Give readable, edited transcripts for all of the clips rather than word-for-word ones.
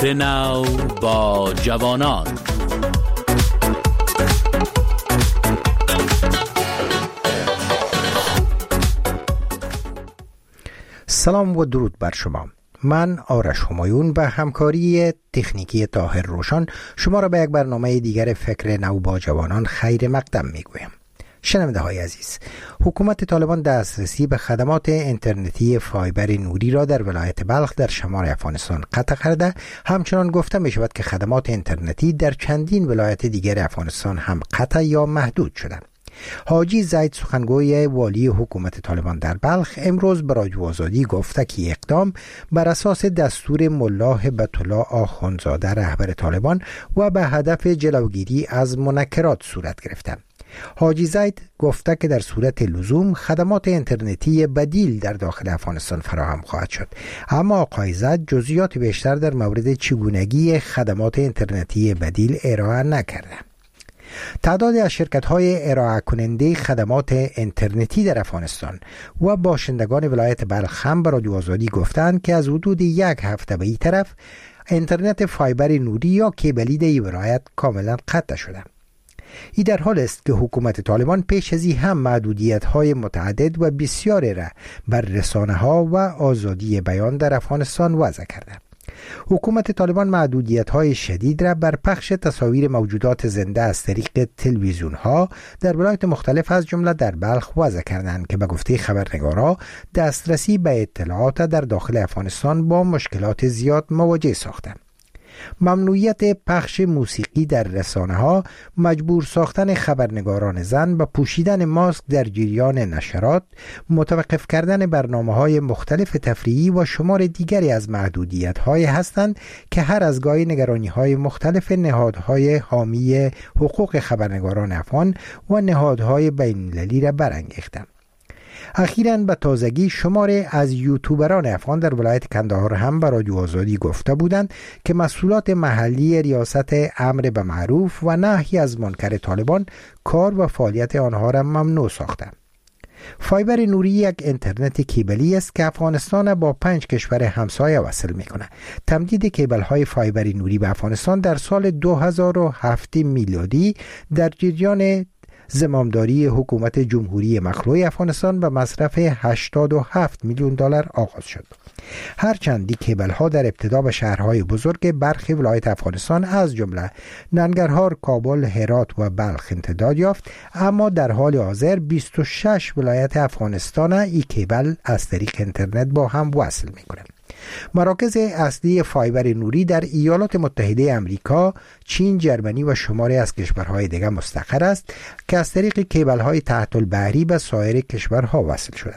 فکر نو با جوانان. سلام و درود بر شما. من آرش همایون به همکاری تکنیکی طاهر روشن شما را به یک برنامه دیگر فکر نو با جوانان خیر مقدم میگویم. شنونده های عزیز، حکومت طالبان دسترسی به خدمات اینترنتی فایبر نوری را در ولایت بلخ در شمال افغانستان قطع کرده. همچنان گفته می شود که خدمات اینترنتی در چندین ولایت دیگر افغانستان هم قطع یا محدود شده. حاجی زید سخنگوی والی حکومت طالبان در بلخ امروز به رادیو آزادی گفته که اقدام بر اساس دستور ملا هبت الله آخوندزاده رهبر طالبان و به هدف جلوگیری از منکرات صورت گرفته. حاجی زید گفته که در صورت لزوم خدمات اینترنتی بدیل در داخل افغانستان فراهم خواهد شد، اما آقای زید جزئیات بیشتر در مورد چگونگی خدمات اینترنتی بدیل ارائه نکرده. تعدادی از شرکت‌های ارائه کننده خدمات اینترنتی در افغانستان و باشندگان ولایت بلخ هم به رادیو آزادی گفتند که از حدود یک هفته به این طرف اینترنت فایبر نوری یا کیبلی در این ولایت کاملا قطع شده. این در حال است که حکومت طالبان پیش از این هم محدودیت‌های متعدد و بسیاری را بر رسانه‌ها و آزادی بیان در افغانستان وضع کرده. حکومت طالبان محدودیت‌های شدید را بر پخش تصاویر موجودات زنده از طریق تلویزیون‌ها در ولایات مختلف از جمله در بلخ وضع کردند که به گفته خبرنگارا دسترسی به اطلاعات در داخل افغانستان با مشکلات زیاد مواجه ساختند. ممنوعیت پخش موسیقی در رسانه‌ها، مجبور ساختن خبرنگاران زن به پوشیدن ماسک در جریان نشرات، متوقف کردن برنامه‌های مختلف تفریحی و شمار دیگری از محدودیت‌های هستند که هر از گاهی نگرانی‌های مختلف نهادهای حامی حقوق خبرنگاران افغان و نهادهای بین‌المللی را برانگیختند. اخیراً به تازگی شماری از یوتیوبران افغان در ولایت کندهار هم به رادیو آزادی گفته بودند که مسئولات محلی ریاست امر به معروف و نهی از منکر طالبان کار و فعالیت آنها را ممنوع ساختند. فایبر نوری یک اینترنت کیبلی است که افغانستان با 5 کشور همسایه وصل می‌کند. تمدید کیبل‌های فایبر نوری به افغانستان در سال 2007 میلادی در جریان زمامداری حکومت جمهوری مخلوع افغانستان به مصرف 87 میلیون دلار آغاز شد. هرچند این کیبل‌ها در ابتدا به شهرهای بزرگ برخی ولایت افغانستان از جمله ننگرهار، کابل، هرات و بلخ امتداد یافت، اما در حال حاضر 26 ولایت افغانستان این کیبل از طریق اینترنت با هم وصل می‌کنند. مراکز اصلی فایبر نوری در ایالات متحده آمریکا، چین، ژرمنی و شماری از کشورهای دیگر مستقر است که از طریق کیبل‌های تحت البحری به سایر کشورها وصل شده.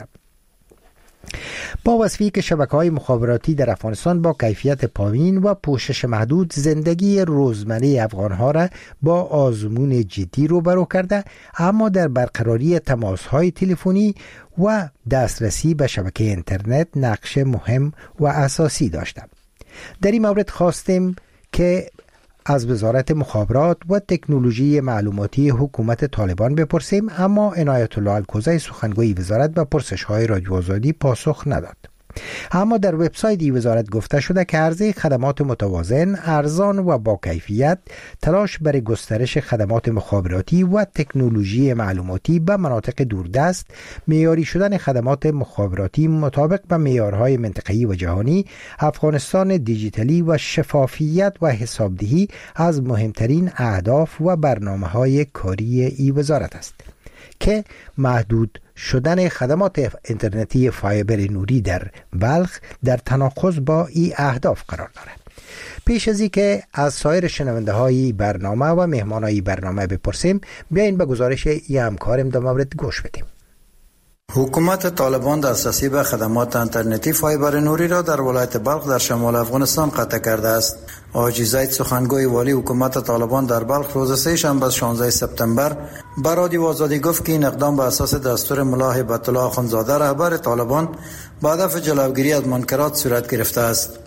با وصفی که شبکه‌های مخابراتی در افغانستان با کیفیت پایین و پوشش محدود زندگی روزمره افغان‌ها را با آزمون جدی روبرو کرده، اما در برقراری تماس‌های تلفنی و دسترسی به شبکه اینترنت نقش مهم و اساسی داشته. در این مورد خواستیم که از وزارت مخابرات و تکنولوژی معلوماتی حکومت طالبان بپرسیم، اما عنایت الله الکوزی سخنگوی وزارت به پرسش‌های رادیو آزادی پاسخ نداد. اما در وبسایت وزارت گفته شده که عرضه خدمات متوازن، ارزان و با کیفیت، تلاش برای گسترش خدمات مخابراتی و تکنولوژی معلوماتی به مناطق دوردست، معیاری شدن خدمات مخابراتی مطابق به معیارهای منطقه‌ای و جهانی، افغانستان دیجیتالی و شفافیت و حسابدهی از مهمترین اهداف و برنامه‌های کاری این وزارت است که محدود شدن خدمات اینترنتی فایبر نوری در بلخ در تناقض با این اهداف قرار دارد. پیش از اینکه از سایر شنونده های برنامه و مهمان های برنامه بپرسیم، بیاین به گزارش این همکارم در مورد گوش بدیم. حکومت طالبان دسترسی به خدمات اینترنتی فایبر نوری را در ولایت بلخ در شمال افغانستان قطع کرده است. حاجی زید سخنگوی والی حکومت طالبان در بلخ روز سه شنبه 16 سپتامبر به رادیو آزادی گفت که این اقدام به اساس دستور ملا هبت الله آخوندزاده رهبر طالبان با هدف جلوگیری از منکرات صورت گرفته است.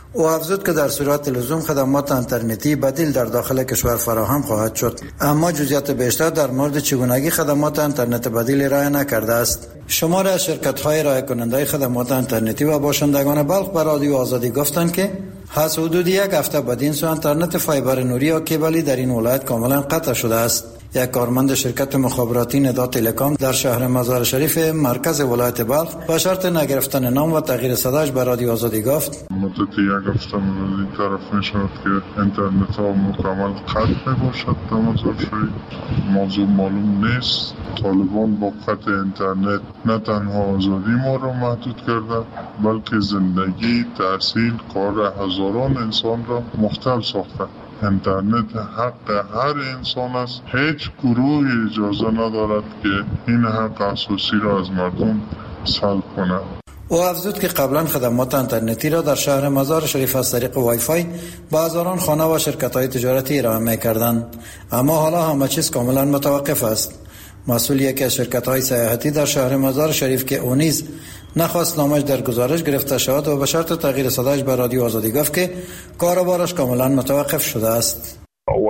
او افزود که در صورت لزوم خدمات اینترنتی بدیل در داخل کشور فراهم خواهد شد، اما جزئیات بیشتر در مورد چگونگی خدمات اینترنت بدیل ارائه نکرده است. شماره از شرکت‌های ارائه کننده خدمات اینترنتی و باشندگان بلخ به رادیو آزادی گفتند که از حدود یک هفته بدین سو اینترنت فایبر نوری یا کیبلی در این ولایت کاملا قطع شده است. یک کارمند شرکت مخابراتی ندا تلکام در شهر مزار شریف مرکز ولایت بلخ به شرط نگرفتن نام و تغییر صداش به رادیو آزادی گفت مدت یک هفته این طرف میشود که اینترنت ها مکمل قطع میباشد در مزار شریف. موضوع معلوم نیست. طالبان با قطع اینترنت نه تنها آزادی ما را محدود کرده بلکه زندگی، تحصیل، کار هزاران انسان را مختل ساخته. اینترنت حق هر انسان است. هیچ گروه اجازه ندارد که این حق اساسی را از مردم سلب کند. او افزود که قبلا خدمات اینترنتی را در شهر مزار شریف از طریق وای فای به هزاران خانه و شرکت‌های تجارتی ارائه می‌کردند، اما حالا همه چیز کاملا متوقف است. مسئول یکی از شرکت‌های سیاحتی در شهر مزار شریف که او نیز نخواست نامش در گزارش گرفته شود و به شرط تغییر صدایش به رادیو آزادی گفت که کاروبارش کاملا متوقف شده است.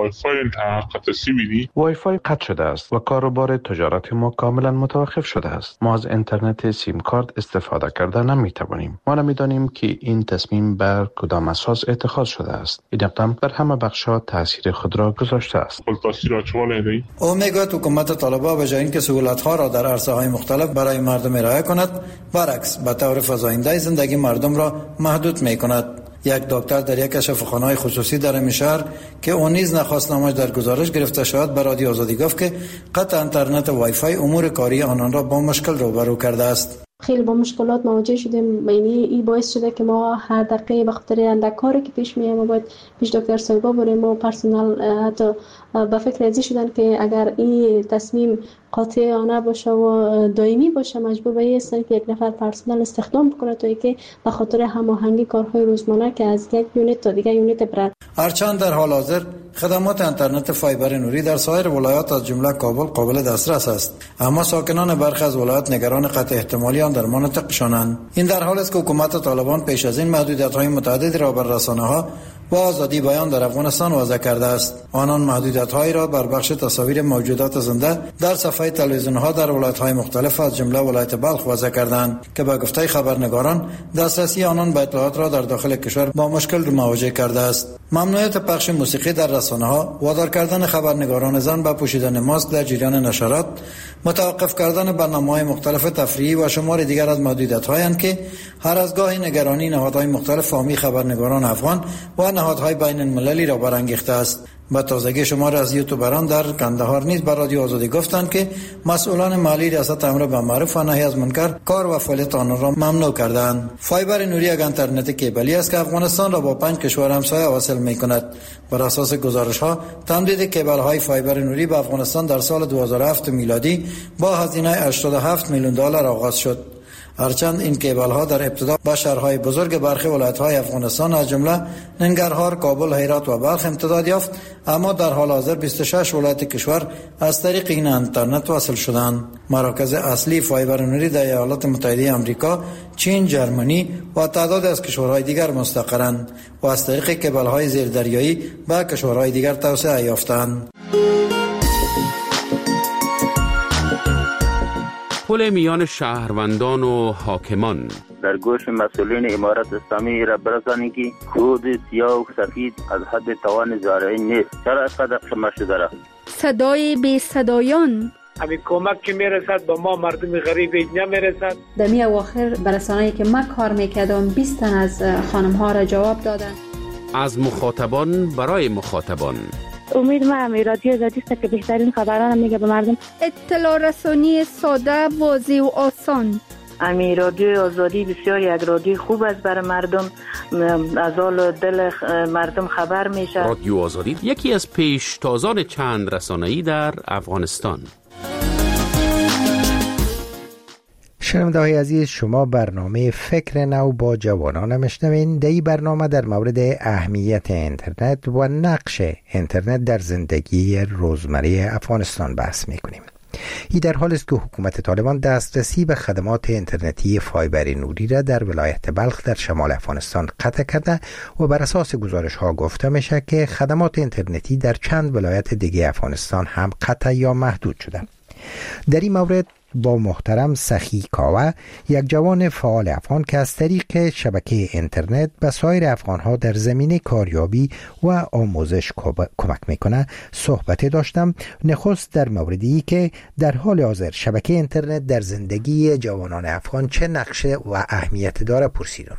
وای فای قطع شده است و کاروبار تجارت ما کاملا متوقف شده است. ما از اینترنت سیم کارت استفاده کرده نمی توانیم. ما نمیدانیم که این تصمیم بر کدام اساس اتخاذ شده است. این اقدام بر همه بخش‌ها تاثیر خود را گذاشته است. او میگوید حکومت طالبان به جای اینکه سهولت‌ها را در عرصه‌های مختلف برای مردم ارائه کند، برعکس به طور فزاینده زندگی مردم را محدود می‌کند. یک دکتر در یک شفاخانه خصوصی در این شهر که اون نیز نخواست نامش در گزارش گرفته شود به رادیو آزادی گفت که قطع اینترنت وای فای امور کاری آنان را با مشکل روبرو کرده است. خیلی با مشکلات مواجه شدیم. یعنی این باعث شده که ما هر دقیقه به خاطر اندک کاری که پیش میاد ما باید پیش دکتر صاحبا بریم و پرسنل حتی به فکر ازی شدن که اگر این تصمیم قاطعانه باشه و دائمی باشه مجبور به هستن که یک نفر پرسنل استخدام بکنه تا اینکه به خاطر هماهنگی کارهای روزمره که از یک یونیت تا دیگر یونیت برد. هرچند در حال حاضر خدمات اینترنت فایبر نوری در سایر ولایات از جمله کابل قابل دسترس است، اما ساکنان برخی از ولایات نگران قطع احتمالی آن در مناطقشانند. این در حالی است که حکومت طالبان پیش از این محدودیت‌های متعددی را بر رسانه‌ها و آزادی بیان در افغانستان وضع کرده است. آنان محدودیت‌هایی را بر بخش تصاویر موجودات زنده در صفحه تلویزیون‌ها در ولایت‌های مختلف از جمله ولایت بلخ وضع کردند که به گفته خبرنگاران دسترسی آنان به اطلاعات را در داخل کشور با مشکل مواجه کرده است. ممنوعیت پخش موسیقی در رسانه‌ها، وادار کردن خبرنگاران زن به پوشیدن ماسک در جریان نشرات، متوقف کردن برنامه‌های مختلف تفریحی و شمار دیگر از محدودیت‌هایی که هر از گاهی نگرانی نهادهای مختلف حامی خبرنگاران افغان و نهادهای بین المللی را برانگیخته است. به تازگی شمار از یوتیوبران در کندهار نیز به رادیو آزادی گفتند که مسئولان محلی ریاست امر به معروف و نهی از منکر کار و فعالیت آنها را ممنوع کردند. فایبر نوری یک اینترنت کیبلی است که افغانستان را با 5 کشور همسایه واصل می‌کند. بر اساس گزارش‌ها تمدید کیبل‌های فایبر نوری به افغانستان در سال 2007 میلادی با هزینه 87 میلیون دلار آغاز شد. هرچند این کیبل ها در ابتدا به شهرهای بزرگ برخی ولایت‌های افغانستان از جمله ننگرهار، کابل، هرات و بلخ امتداد یافت، اما در حال حاضر 26 ولایت کشور از طریق این اینترنت وصل شدند. مراکز اصلی فایبر نوری در ایالات متحده آمریکا، چین، جرمنی و تعداد از کشورهای دیگر مستقرند و از طریق کیبل های زیردریایی به کشورهای دیگر توسعه یافتند. پل میان شهروندان و حاکمان در گوش مسئولین امارت اسلامی را برسانید که کود سیاه و سفید از حد توان زارعی نیست. چرا اینقدر قمه شده را؟ صدای بی صدایان همین کمک که میرسد به ما مردم غریب نمیرسد. در می اواخر برسانه‌ای که من کار میکردم 20 تن از خانم ها را جواب دادن. از مخاطبان برای مخاطبان. امید ما رادیو آزادی است که بهترین خبران میگه به مردم. اطلاع رسانی ساده، واضح و آسان. رادیو آزادی بسیار یک رادیو خوب است برای مردم، از حال دل مردم خبر میشه. رادیو آزادی یکی از پیشتازان چند رسانه‌ای در افغانستان. شنونده‌های عزیز، شما برنامه فکر نو با جوانان میشنوین. در این برنامه در مورد اهمیت اینترنت و نقش اینترنت در زندگی روزمره افغانستان بحث میکنیم. این در حال است که حکومت طالبان دسترسی به خدمات اینترنتی فایبر نوری را در ولایت بلخ در شمال افغانستان قطع کرده و بر اساس گزارش ها گفته میشه که خدمات اینترنتی در چند ولایت دیگه افغانستان هم قطع یا محدود شده. در این مورد با محترم سخی کاوه، یک جوان فعال افغان که از طریق شبکه اینترنت به سایر افغانها در زمینه کاریابی و آموزش کمک میکنه صحبت داشتم. نخست در موردی که در حال حاضر شبکه اینترنت در زندگی جوانان افغان چه نقشه و اهمیت داره پرسیدم.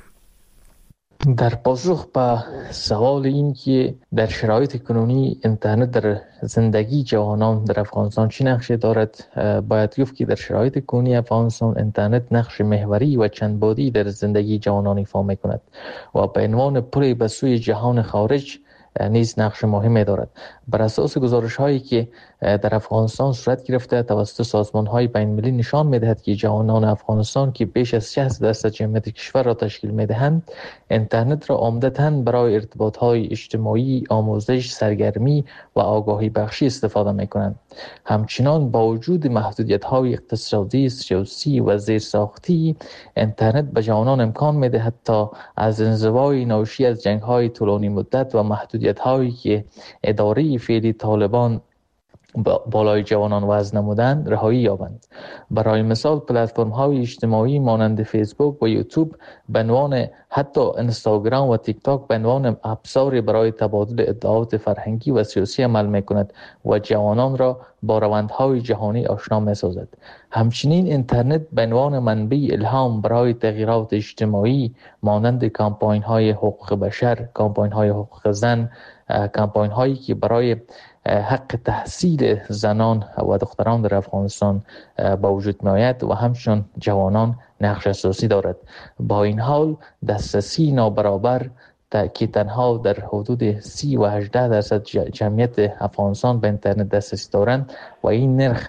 در پاسخ به سوال این که در شرایط کنونی اینترنت در زندگی جوانان در افغانستان چه نقشی دارد، باید گفت که در شرایط کنونی افغانستان اینترنت نقش محوری و چند بعدی در زندگی جوانان ایفا می‌کند و به عنوان پل به سوی جهان خارج نیز نقش مهمی دارد. بر اساس گزارش‌هایی که در افغانستان صورت گرفته توسط سازمان‌های بین‌المللی نشان می‌دهد که جوانان افغانستان که بیش از 60% جمعیت کشور را تشکیل می‌دهند، اینترنت را عمدتاً برای ارتباط‌های اجتماعی، آموزش، سرگرمی و آگاهی بخشی استفاده می‌کنند. همچنان با وجود محدودیت‌های اقتصادی، سیاسی و زیرساختی، اینترنت به جوانان امکان می‌دهد تا از انزوای ناشی از جنگ‌های طولانی مدت و محدودیت‌هایی که اداره فعلی طالبان بالای جوانان وضع نمودند رهایی یابند. برای مثال پلتفرم‌های اجتماعی مانند فیسبوک و یوتیوب به عنوان حتی اینستاگرام و تیک تاک به عنوان ابزاری برای تبادل اطلاعات فرهنگی و سیاسی عمل می‌کند و جوانان را با روندهای جهانی آشنا می‌سازد. همچنین اینترنت به عنوان منبع الهام برای تغییرات اجتماعی مانند کمپاین‌های حقوق بشر، کمپاین‌های حقوق زن، کمپاین‌هایی که برای حق تحصیل زنان و دختران در افغانستان با وجود می آید و همچنین جوانان نقش اساسی دارد. با این حال دسترسی نابرابر که تنها در حدود 30 و 18% جمعیت افغانستان به اینترنت دسترسی دارند و این نرخ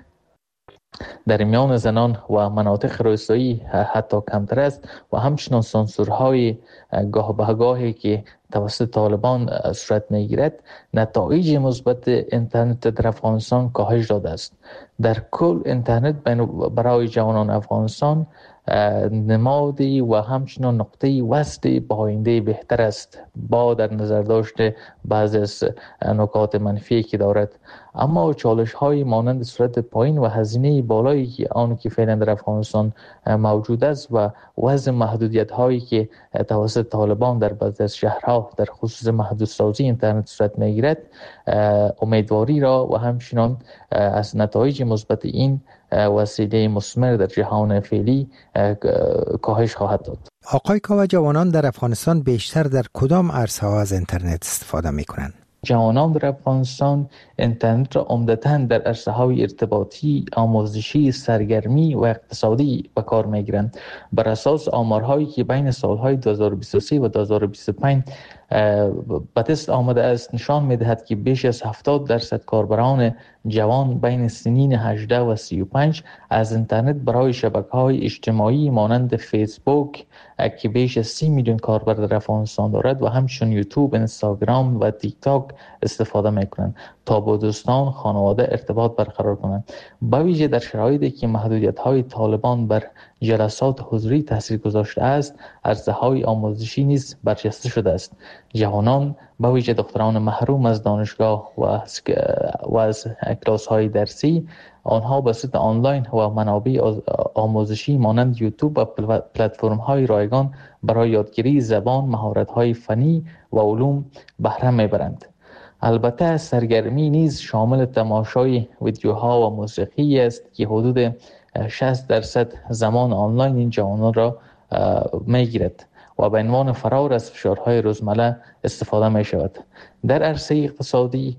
در میان زنان و مناطق روستایی حتی کمتر است و همچنین سانسورهای گاه به گاهی که توسط طالبان صورت میگیرد نتایج مثبت اینترنت در افغانستان کاهش داده است. در کل اینترنت برای جوانان افغانستان نمادی و همچنین نقطه وصل با آینده بهتر است با در نظر داشته بعضی از نکات منفی که دارد، اما چالش های مانند سرعت پایین و هزینه بالایی که آن که فعلا در افغانستان موجود است و وضع محدودیت هایی که توسط طالبان در بعضی از شهرها در خصوص محدودسازی اینترنت صورت میگیرد امیدواری را و همچنین از نتایج مثبت این وسیله مثمر در جهان فعلی کاهش خواهد داد. آقای کاوه، جوانان در افغانستان بیشتر در کدام عرصه‌ها از اینترنت استفاده می‌کنند؟ جوانان در افغانستان اینترنت را عمدتاً در عرصه‌های ارتباطی، آموزشی، سرگرمی و اقتصادی به کار می‌گیرند. بر اساس آمارهایی که بین سالهای 2023 و 2025 به دست آمده است نشان می‌دهد که بیش از 70% کاربران جوان بین سنین 18 و 35 از اینترنت برای شبکه‌های اجتماعی مانند فیسبوک که بیش از 30 میلیون کاربر در افغانستان دارد و همچنین یوتیوب، اینستاگرام و تیک تاک استفاده می‌کنند تا با دوستان، خانواده ارتباط برقرار کنند. به ویژه در شرایطی که محدودیت‌های طالبان بر جلسات حضوری تاثیر گذاشته است، عرصه‌های آموزشی نیز برجسته شده است. جوانان به ویژه دختران محروم از دانشگاه و از کلاس‌های درسی، آنها به صورت آنلاین و منابع آموزشی مانند یوتیوب و پلتفرم‌های رایگان برای یادگیری زبان، مهارت‌های فنی و علوم بهره می‌برند. البته سرگرمی نیز شامل تماشای ویدیوها و موسیقی است که حدود 60% زمان آنلاین این جوانان را می‌گیرد و به عنوان فرار از فشارهای روزمره استفاده می شود. در عرصه اقتصادی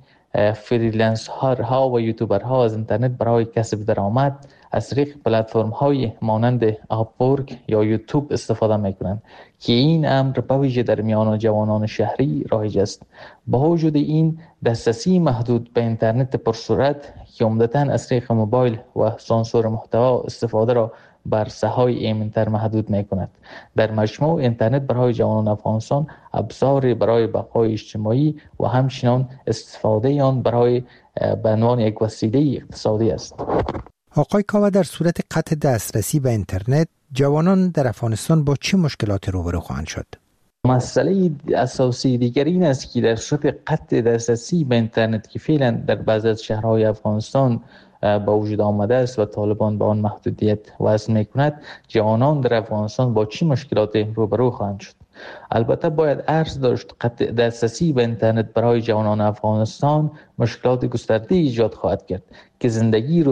فریلنسرها و یوتیوبرها از اینترنت برای کسب درآمد از طریق پلتفرم‌های مانند آپورک یا یوتیوب استفاده می‌کنند که این امر به ویژه در میان جوانان شهری رایج است. با وجود این دسترسی محدود به اینترنت پرسرعت که عمدتاً از طریق موبایل و سانسور محتوا استفاده را بر ساحه‌های ایمن‌تر محدود می‌کند. در مجموع اینترنت برای جوانان افغانستان ابزاری برای بقای اجتماعی و همچنین استفاده آن برای به عنوان یک وسیله اقتصادی است. آقای کاوه، در صورت قطع دسترسی به اینترنت جوانان در افغانستان با چه مشکلات روبرو خواهند شد؟ مسئله اساسی دیگر این است که در صورت قطع دسترسی به اینترنت که فعلا در بعضی از شهرهای افغانستان با وجود آمده است و طالبان به آن محدودیت وضع میکند، جوانان در افغانستان با چه مشکلات روبرو خواهند شد؟ البته باید عرض داشت قطع دسترسی به اینترنت برای جوانان افغانستان مشکلات گسترده ایجاد خواهد کرد که زندگی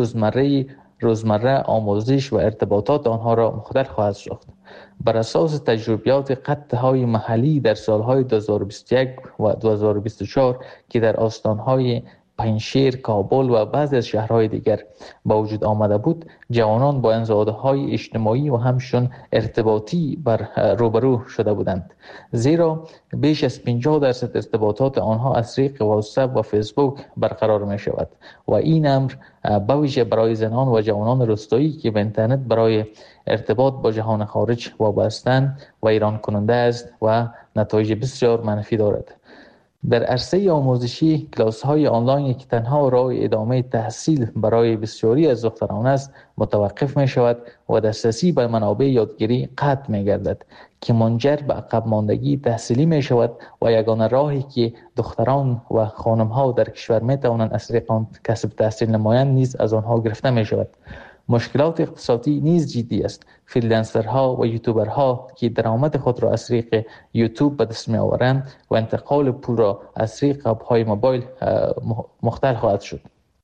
روزمره آموزش و ارتباطات آنها را مختل خواهد ساخت. بر اساس تجربیات قطع‌های محلی در سالهای 2021 و 2024 که در استانهای پنجشیر، کابل و بعضی از شهرهای دیگر با وجود آمده بود، جوانان با انزوادهای اجتماعی و همچنین ارتباطی روبرو شده بودند، زیرا بیش از 50% ارتباطات آنها از طریق واتساپ و فیسبوک برقرار می شود و این امر به ویژه برای زنان و جوانان روستایی که به اینترنت برای ارتباط با جهان خارج وابسته‌اند و ایران کننده است و نتایج بسیار منفی دارد. در عرصه آموزشی، کلاس‌های آنلاین که تنها راه ادامه تحصیل برای بسیاری از دختران است متوقف می شود و دسترسی به منابع یادگیری قطع می گردد که منجر به عقب ماندگی تحصیلی می شود و یگانه راهی که دختران و خانم‌ها در کشور می توانند از طریق آن کسب تحصیل نمایند نیز از آنها گرفته می شود. مشکلات اقتصادی نیز جدی است. فریلنسرها و یوتیوبرها که درآمد خود را از طریق یوتیوب به دست می‌آورند و انتقال پول را از طریق اپ‌های موبایل مختل خواهد شد.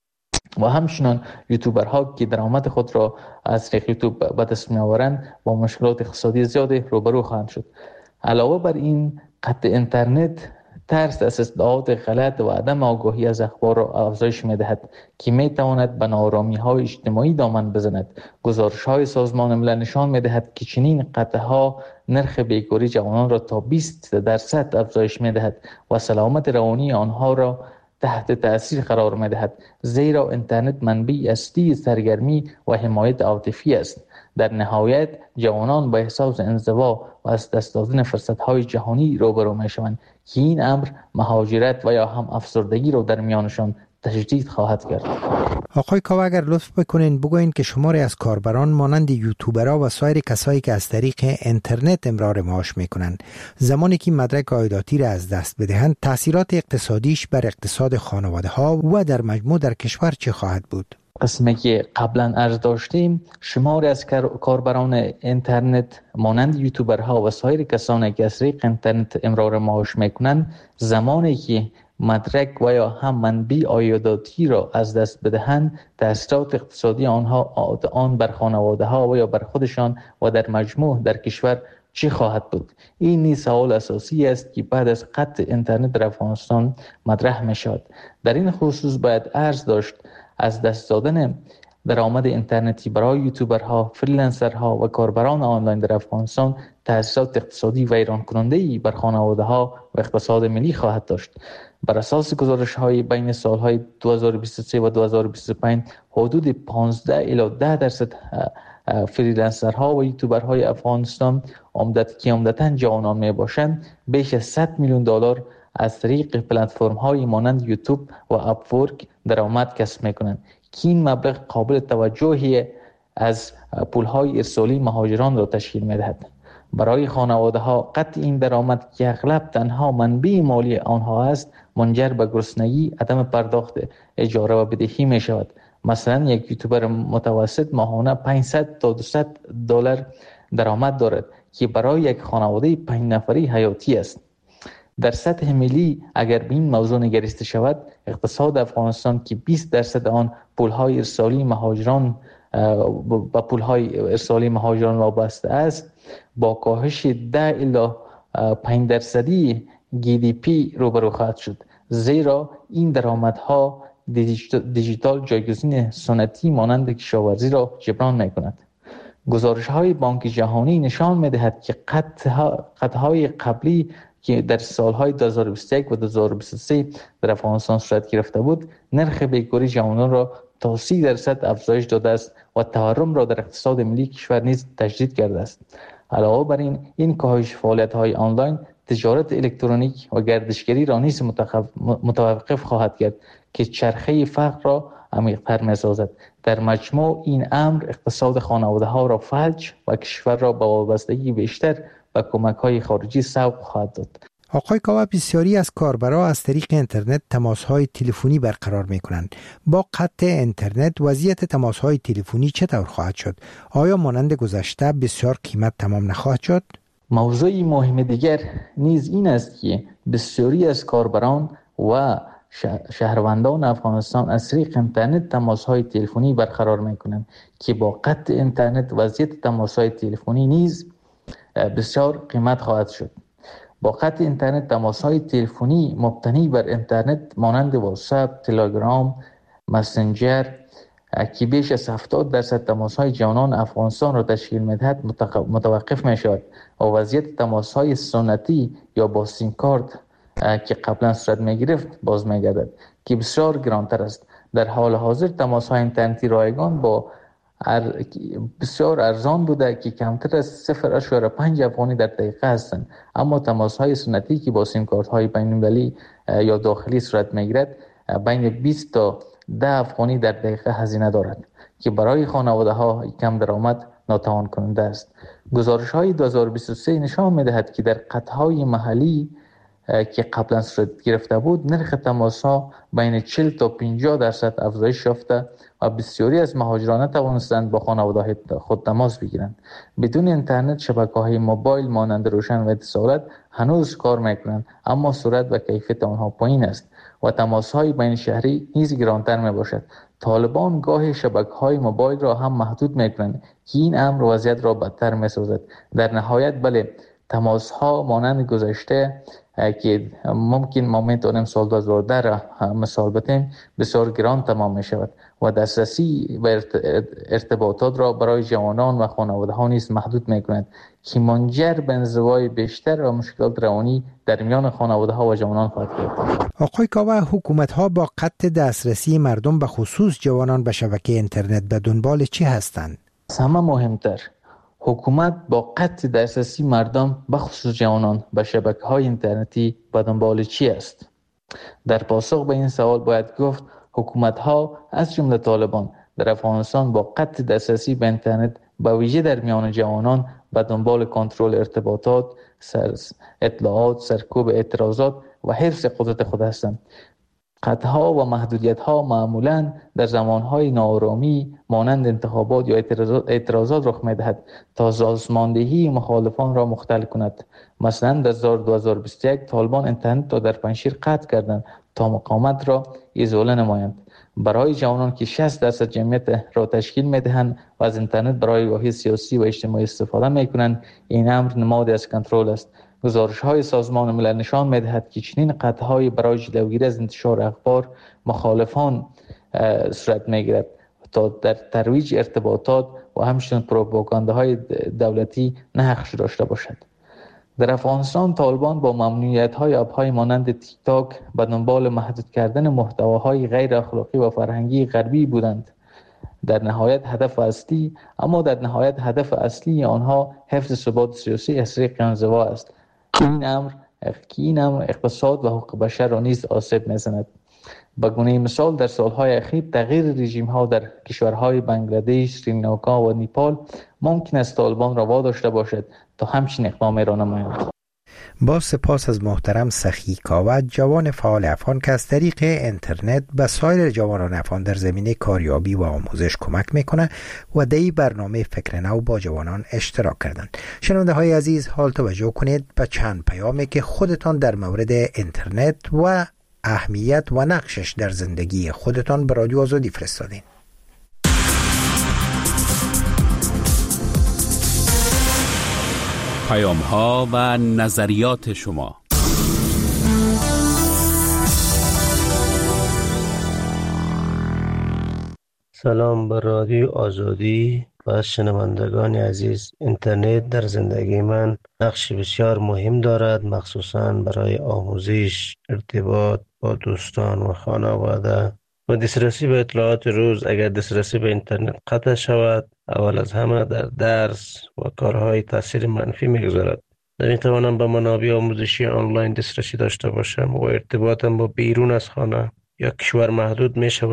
و همچنین یوتیوبرها که درآمد خود را از طریق یوتیوب به دست می‌آورند با مشکلات اقتصادی زیاد روبرو خواهند شد. علاوه بر این، قطع اینترنت ترس از اطلاعات غلط و عدم آگاهی از اخبار را افزایش می‌دهد که می‌تواند به ناآرامی‌های اجتماعی دامن بزند. گزارش‌های سازمان ملل نشان می‌دهد که چنین قطع‌ها نرخ بیکاری جوانان را تا 20% افزایش می‌دهد و سلامت روانی آنها را تحت تأثیر قرار می‌دهد، زیرا اینترنت منبع اصلی سرگرمی و حمایت عاطفی است. در نهایت، جوانان با احساس انزوا و از دست دادن فرصت‌های جهانی روبرو می‌شوند که این امر مهاجرت و یا هم افسردگی را در میانشان تشدید خواهد کرد. آقای کاوه، اگر لطف بکنین بگوین که شماری از کاربران مانند یوتیوبرها و سایر کسایی که از طریق اینترنت امرار معاش میکنند، زمانی که مدرک عایداتی را از دست بدهند، تاثیرات اقتصادیش بر اقتصاد خانواده ها و در مجموع در کشور چه خواهد بود؟ قسمی که قبلا عرض داشتیم، شماری از کاربران اینترنت مانند یوتیوبرها و سایر کسانی که از طریق اینترنت امرار معاش میکنند، زمانی که مدرک و یا هم منبع عایداتی را از دست بدهند، تأثیرات اقتصادی آن بر خانواده ها و یا بر خودشان و در مجموع در کشور چی خواهد بود؟ این نیز سوال اساسی است که بعد از قطع اینترنت در افغانستان مطرح می شود. در این خصوص باید عرض داشت از دست دادن درآمد اینترنتی برای یوتیوبرها، فریلنسرها و کاربران آنلاین در افغانستان تأثیرات اقتصادی ویران کننده‌ای بر خانواده‌ها و اقتصاد ملی خواهد داشت. بر اساس گزارش‌های بین سال‌های 2023 و 2025 حدود 15 الی 10% فریلنسرها و یوتیوبرهای افغانستان که عمدتاً جوانان میباشند، بیش از $100 میلیون از طریق پلتفرم‌های مانند یوتیوب و اپورک درآمد کسب می‌کنند که این مبلغ قابل توجهی از پول‌های ارسالی مهاجران را تشکیل می‌دهد. برای خانواده‌ها قطع این درآمد که اغلب تنها منبع مالی آنها است، منجر به گرسنگی، عدم پرداخت اجاره و بدهی می‌شود. مثلا یک یوتیوبر متوسط ماهانه $500 تا $200 درآمد دارد که برای یک خانواده 5 نفری حیاتی است. در سطح ملی اگر به این موضوع نگریسته شود، اقتصاد افغانستان که 20% آن پولهای ارسالی مهاجران وابسته است، با کاهش 10 الی 5% GDP روبرو خواهد شد، زیرا این درآمدها دیجیتال جایگزین سنتی مانند کشاورزی را جبران می‌کند. گزارش‌های بانک جهانی نشان می‌دهد که قطع‌های قبلی که در سالهای 2021 و 2023 در افغانستان صورت گرفته بود، نرخ بیکاری جوانان را تا 30% افزایش داده است و تورم را در اقتصاد ملی کشور نیز تشدید کرده است. علاوه بر این کاهش فعالیت‌های آنلاین، تجارت الکترونیک و گردشگری را نیز متوقف خواهد کرد که چرخه فقر را عمیق‌تر می‌سازد. در مجموع این امر اقتصاد خانواده‌ها را فلج و کشور را با وابستگی بیشتر به کمک‌های خارجی سوق خواهد داد. آقای کاوه، بسیاری از کاربران از طریق اینترنت تماس‌های تلفنی برقرار می‌کنند. با قطع اینترنت وضعیت تماس‌های تلفنی چطور خواهد شد؟ آیا مانند گذشته بسیار قیمت تمام نخواهد شد؟ موضوع مهم دیگر نیز این است که بسیاری از کاربران و شهروندان افغانستان از طریق اینترنت تماس‌های تلفنی برقرار می‌کنند که با قطع اینترنت وضعیت تماس‌های تلفنی نیز بسیار قیمت خواهد شد. با قطع اینترنت تماس‌های تلفنی مبتنی بر اینترنت مانند واتساپ، تلگرام، مسنجر که بیش از 70% تماس‌های جوانان افغانستان را تشکیل می‌دهد متوقف می‌شود و وضعیت تماس‌های سنتی یا با سیم کارت که قبلا صورت می‌گرفت باز می‌گردد که بسیار گرانتر است. در حال حاضر تماس‌های اینترنتی رایگان با بسیار ارزان بوده که کمتر از 0.5 افغانی در دقیقه هستند، اما تماس‌های سنتی که با سیم کارت‌های بین‌المللی یا داخلی صورت می‌گیرد بین 20 تا 10 افغانی در دقیقه هزینه دارد که برای خانواده‌ها کم درآمد ناتوان کننده است. گزارش‌های 2023 نشان می‌دهد که در قطعه‌های محلی که قبلا صورت گرفته بود نرخ تماس‌ها بین 40 تا 50% افزایش یافته و بسیاری از مهاجران نتوانستند با خانواده خود تماس بگیرند. بدون اینترنت شبکه‌های موبایل مانند روشن و اتصالات هنوز کار می‌کنند، اما سرعت و کیفیت آنها پایین است و تماس‌های بین شهری نیز گرانتر میباشد. طالبان گاه شبکه‌های موبایل را هم محدود می‌کنند که این امر وضعیت را بدتر می‌سازد. در نهایت بله، تماس‌ها مانند گذشته که ممکن ما می‌توانیم سال 2010 را مثال بزنیم بسیار گران تمام می‌شود و دسترسی به ارتباطات را برای جوانان و خانواده‌ها نیز محدود می‌کند که منجر به انزوای بیشتر و مشکلات روانی در میان خانواده‌ها و جوانان خواهد کرد. آقای کاوه، حکومت‌ها با قطع دسترسی مردم به خصوص جوانان به شبکه اینترنت به دنبال چی هستند؟ همه مهمتر، حکومت با قطع دسترسی مردم به خصوص جوانان به شبکه‌های اینترنتی به دنبال چی است؟ در پاسخ به این سوال باید گفت حکومت‌ها از جمله طالبان در افغانستان با قطع دسترسی به اینترنت به ویژه در میان جوانان به دنبال کنترل ارتباطات، اطلاعات، سرکوب اعتراضات و حفظ قدرت خود هستند. قطعها و محدودیت‌ها معمولاً در زمانهای ناآرامی مانند انتخابات یا اعتراضات رخ می‌دهد تا سازماندهی مخالفان را مختل کند. مثلا در 2021 طالبان اینترنت را در پنجشیر قطع کردند تا مقاومت را ایزوله نمایند. برای جوانان که 60% جمعیت را تشکیل می‌دهند و از اینترنت برای واحد سیاسی و اجتماعی استفاده می‌کنند، این امر نمادی از کنترل است. گزارش‌های سازمان ملل نشان می‌دهد که چنین قطعه‌های برای جلوگیری از انتشار اخبار مخالفان صورت می‌گیرد تا در ترویج ارتباطات و همچنین پروپاگانداهای دولتی نقش داشته باشد. در افغانستان طالبان با ممنوعیت‌های اپ‌های مانند تیک تاک به دنبال محدود کردن محتواهای غیر اخلاقی و فرهنگی غربی بودند. در نهایت هدف اصلی آنها حفظ ثبات سیاسی از طریق انزوا است. این امر اقتصاد و حقوق بشر را نیز آسیب می‌زند. به گونه مثال در سالهای اخیر تغییر رژیم‌ها در کشورهای بنگلادش، سریلانکا و نیپال ممکن است طالبان را واداشته باشد تا همچین اقدامی را نمایند. با سپاس از محترم سخی کاوه، جوان فعال افغان که از طریق اینترنت به سایر جوانان افغان در زمینه کاریابی و آموزش کمک میکنه و در برنامه فکر نو با جوانان اشتراک کردند. شنونده های عزیز، حال توجه کنید به چند پیامی که خودتان در مورد اینترنت و اهمیت و نقشش در زندگی خودتان به رادیو آزادی فرستادین. پیام‌ها و نظریات شما. سلام بر رادیو آزادی و شنوندگان عزیز. اینترنت در زندگی من نقش بسیار مهم دارد، مخصوصاً برای آموزش، ارتباط با دوستان و خانواده و دسترسی به اطلاعات روز. اگر دسترسی به اینترنت قطع شود، اول از همه در درس و کارهای تاثیر منفی میگذارد. نمیتوانم به منابع آموزشی آنلاین دسترسی داشته باشم و ارتباطم با بیرون از خانه یا کشور محدود می شود.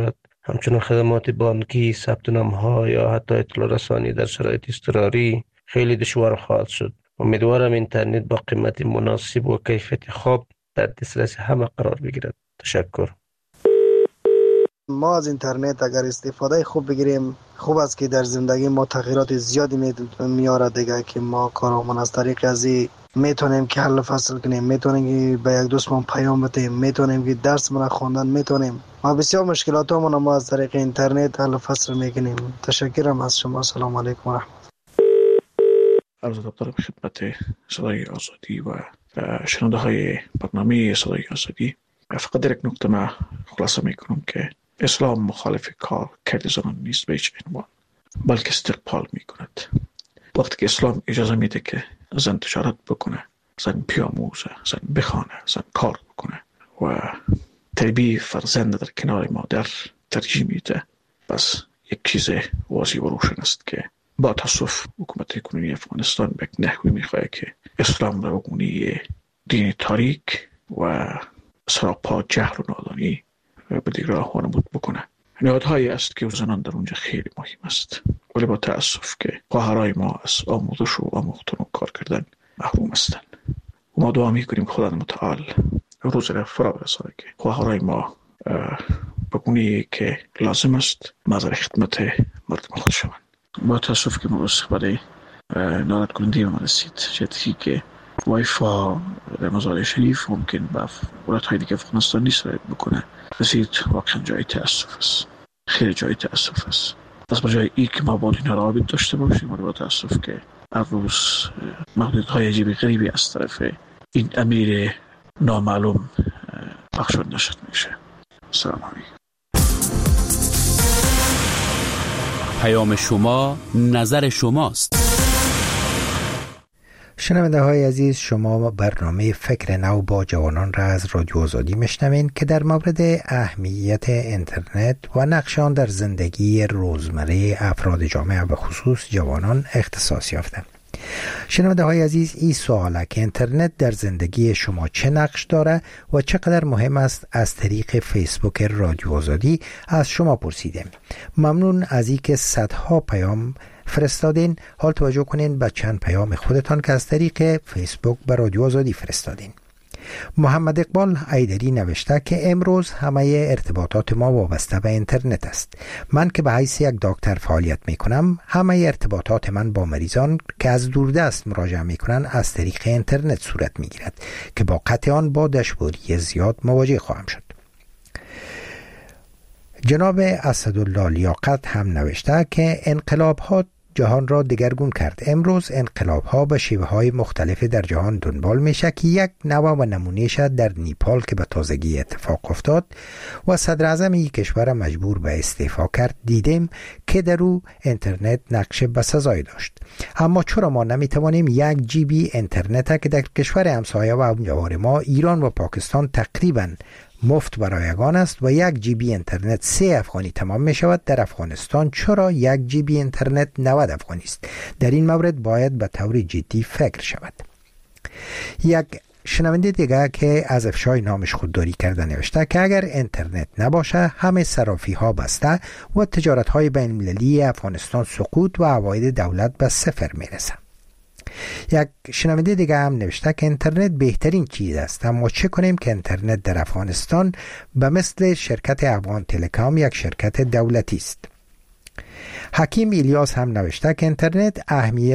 همچنین خدمات بانکی، ثبت نام‌ها یا حتی اطلاع رسانی در شرایط اضطراری خیلی دشوار خواهد شد. امیدوارم اینترنت با قیمت مناسب و کیفیت خوب در دسترس همه قرار بگیرد. تشکر. ما از اینترنت اگر استفاده خوب بگیریم خوب است که در زندگی ما تغییرات زیادی میاره دیگه، که ما کارامون از طریق از میتونیم که حل فصل کنیم، میتونیم که به یک دوستمون پیام بدیم، میتونیم که درسمون خواندن میتونیم. ما بسیار مشکلاتمون ما از طریق اینترنت حل فصل میکنیم. تشکرم از شما. سلام علیکم و رحمت. عرض ادب دارم خدمت صدای آزادی و شنونده های برنامه صدای آزادی. فقط یک نکته ما خلاصه میکنم که اسلام مخالف کار کرد زنان نیست به هیچ عنوان، بلکه استقبال میکند. وقتی که اسلام اجازه میده که زن تجارت بکنه، زن بیاموزه، زن بخوانه، زن کار بکنه و تربیت فرزند در کنار مادر ترجیح میده، پس یک چیز واضح و روشن است که با تاسف حکومت کنونی افغانستان به یک نحوی میخواه که اسلام را بگونی دین تاریک و سراپا جهل و نادانی به دیگر راه وانمود بکنه. نهادهایی است که زنان در اونجا خیلی مهم است، ولی با تأسف که خواهرای ما از آموزش و آموختن و کار کردن محروم هستند. و ما دعا میکنیم خدا متعال روز را فرا برسانه که خواهرای ما بگونی که لازم است مظهر خدمت مردم خود شوند. با تأسف که ما استقبال ناراحت کننده ما رسید، جدی که وایفا در مزار شریف ممکن به ولایت‌های دیگه افغانستان نیست رعایت بکنه رسید. واقعا جای تأسف است، خیلی جای تأسف است. پس بجای این که ما باید اینا رابط داشته باشیم، ولی با تأسف که هر روز محدودهای عجیب غریبی از طرف این امیر نامعلوم بخشود نشد میشه. سلام علیکم. پیام شما نظر شماست. شنونده های عزیز، شما برنامه فکر نو با جوانان را از رادیو آزادی میشنوین که در مورد اهمیت اینترنت و نقش آن در زندگی روزمره افراد جامعه و خصوص جوانان اختصاص یافته. شنونده های عزیز، این سواله که اینترنت در زندگی شما چه نقش داره و چقدر مهم است از طریق فیسبوک رادیو آزادی از شما پرسیدیم. ممنون از این که صدها پیام فرستادین. حال توجه کنین به چند پیام خودتان که از طریق فیسبوک به رادیو آزادی فرستادین. محمد اقبال ایدری نوشته که امروز همه ارتباطات ما وابسته به اینترنت است. من که به حیث یک دکتر فعالیت می کنم، همه ارتباطات من با مریضان که از دوردست مراجعه می کنند از طریق اینترنت صورت می گیرد که با قطع آن با دشواری زیاد مواجه خواهم شد. جناب اسدالله لیاقت هم نوشته که انقلاب ها جهان را دگرگون کرد. امروز انقلاب ها به شیوه های مختلف در جهان دنبال میشه که یک نوع و نمونهش در نیپال که به تازگی اتفاق افتاد و صدر اعظم این کشور مجبور به استعفا کرد دیدیم که در او اینترنت نقش بسزایی داشت. اما چرا ما نمیتوانیم 1 جی بی اینترنت که در کشور همسایه و همجوار ما ایران و پاکستان تقریباً مفت برای یگان است و 1 جی بی اینترنت 3 افغانی تمام می شود، در افغانستان چرا 1 جی بی اینترنت 90 افغانی است؟ در این مورد باید به طور جدی فکر شود. یک شنونده دیگه که از افشای نامش خودداری کرده نوشته که اگر اینترنت نباشه همه صرافی ها بسته و تجارت های بین المللی افغانستان سقوط و عواید دولت به صفر می رسه. یک شنونده دیگه هم نوشته که اینترنت بهترین چیز است، اما چه کنیم که اینترنت در افغانستان به مثل شرکت افغان تلکام یک شرکت دولتی است. حکیم الیاس هم نوشته که اینترنت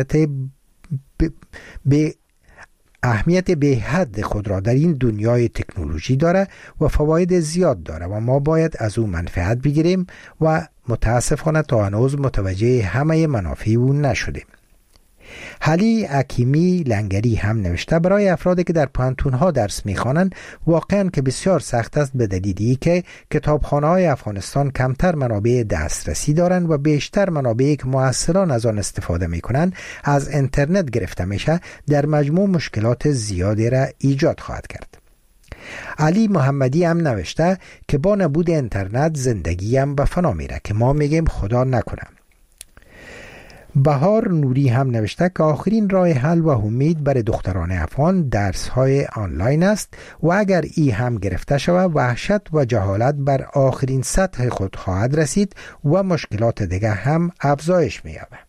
اهمیت به حد خود را در این دنیای تکنولوژی داره و فواید زیاد داره و ما باید از او منفعت بگیریم و متاسفانه تا هنوز متوجه همه منافع او نشدیم. حلی حکیمی لنگری هم نوشته برای افرادی که در پانتون‌ها درس می‌خوانند واقعاً که بسیار سخت است به دلیلی که کتابخانه‌های افغانستان کمتر منابع دسترسی دارند و بیشتر منابعی که معلمان از آن استفاده می‌کنند از اینترنت گرفته میشه، در مجموع مشکلات زیادی را ایجاد خواهد کرد. علی محمدی هم نوشته که با نبود اینترنت زندگی هم به فنا میره که ما میگیم خدا نکنه. بهار نوری هم نوشته که آخرین راه حل و امید برای دختران افغان درس های آنلاین است و اگر ای هم گرفته شود وحشت و جهالت بر آخرین سطح خود خواهد رسید و مشکلات دیگر هم افزایش می‌یابد.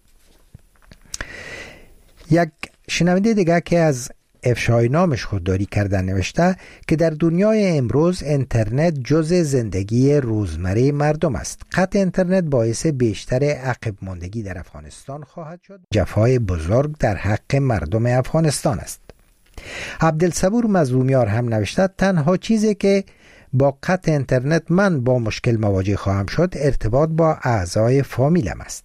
یک شنونده دیگر که از افشای نامش خودداری کردن نوشته که در دنیای امروز اینترنت جزء زندگی روزمره مردم است. قطع اینترنت باعث بیشتر عقب ماندگی در افغانستان خواهد شد. جفای بزرگ در حق مردم افغانستان است. عبدالصبور مظلومیار هم نوشته تنها چیزی که با قطع اینترنت من با مشکل مواجه خواهم شد ارتباط با اعضای فامیلم است.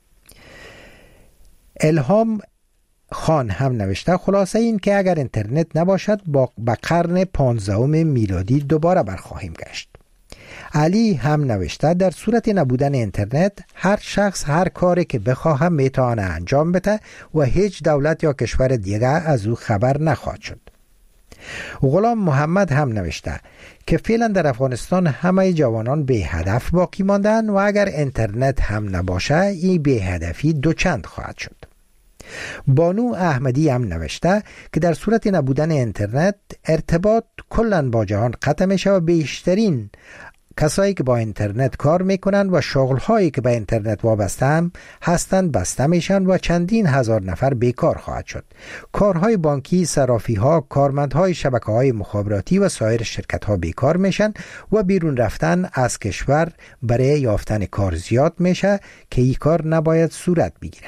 الهام خان هم نوشته خلاصه این که اگر اینترنت نباشد به قرن 15 میلادی دوباره برخواهیم گشت. علی هم نوشته در صورت نبودن اینترنت هر شخص هر کاری که بخواهد میتونه انجام بده و هیچ دولت یا کشور دیگه از او خبر نخواهد شد. غلام محمد هم نوشته که فعلا در افغانستان همه جوانان بی هدف باقی ماندن و اگر اینترنت هم نباشه این بی هدفی دوچند خواهد شد. بانو احمدی هم نوشته که در صورت نبودن اینترنت ارتباط کلن با جهان قطع میشه و بیشترین کسایی که با اینترنت کار میکنن و شغلهایی که به اینترنت وابسته هستند بسته میشن و چندین هزار نفر بیکار خواهد شد. کارهای بانکی، صرافی‌ها، کارمندهای شبکه‌های مخابراتی و سایر شرکت‌ها بیکار میشن و بیرون رفتن از کشور برای یافتن کار زیاد میشه که این کار نباید صورت بگیره.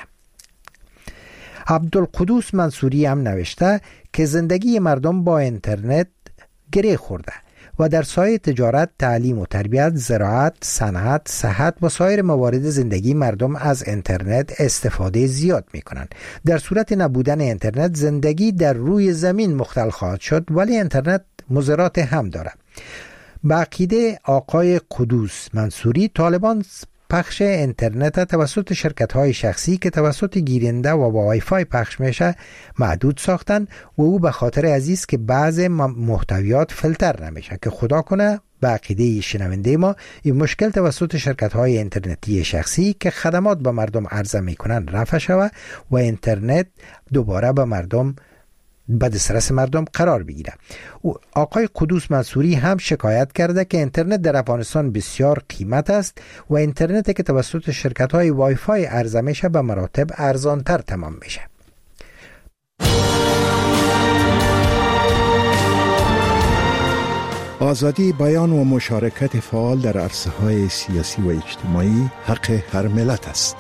عبدالقدوس منصوری هم نوشته که زندگی مردم با اینترنت گره خورده و در سایه تجارت، تعلیم و تربیت، زراعت، صنعت، صحت و سایر موارد زندگی مردم از اینترنت استفاده زیاد می کنند. در صورت نبودن اینترنت زندگی در روی زمین مختل خواهد شد ولی اینترنت مضرات هم دارد. به عقیده آقای قدوس منصوری طالبان پخش اینترنت توسط شرکت‌های شخصی که توسط گیرنده و با وای فای پخش میشه محدود ساختن و او به خاطر عزیز که بعض محتویات فیلتر نمیشه که خدا کنه به عقیده شنونده ما این مشکل توسط شرکت‌های اینترنتی شخصی که خدمات به مردم عرضه میکنن رفع شود و اینترنت دوباره به مردم به دسترس مردم قرار بگیره. آقای قدوس منصوری هم شکایت کرده که اینترنت در افغانستان بسیار قیمت است و اینترنتی که توسط شرکت‌های وای فای عرضه میشه به مراتب ارزانتر تمام میشه. آزادی بیان و مشارکت فعال در عرصه‌های سیاسی و اجتماعی حق هر ملت است.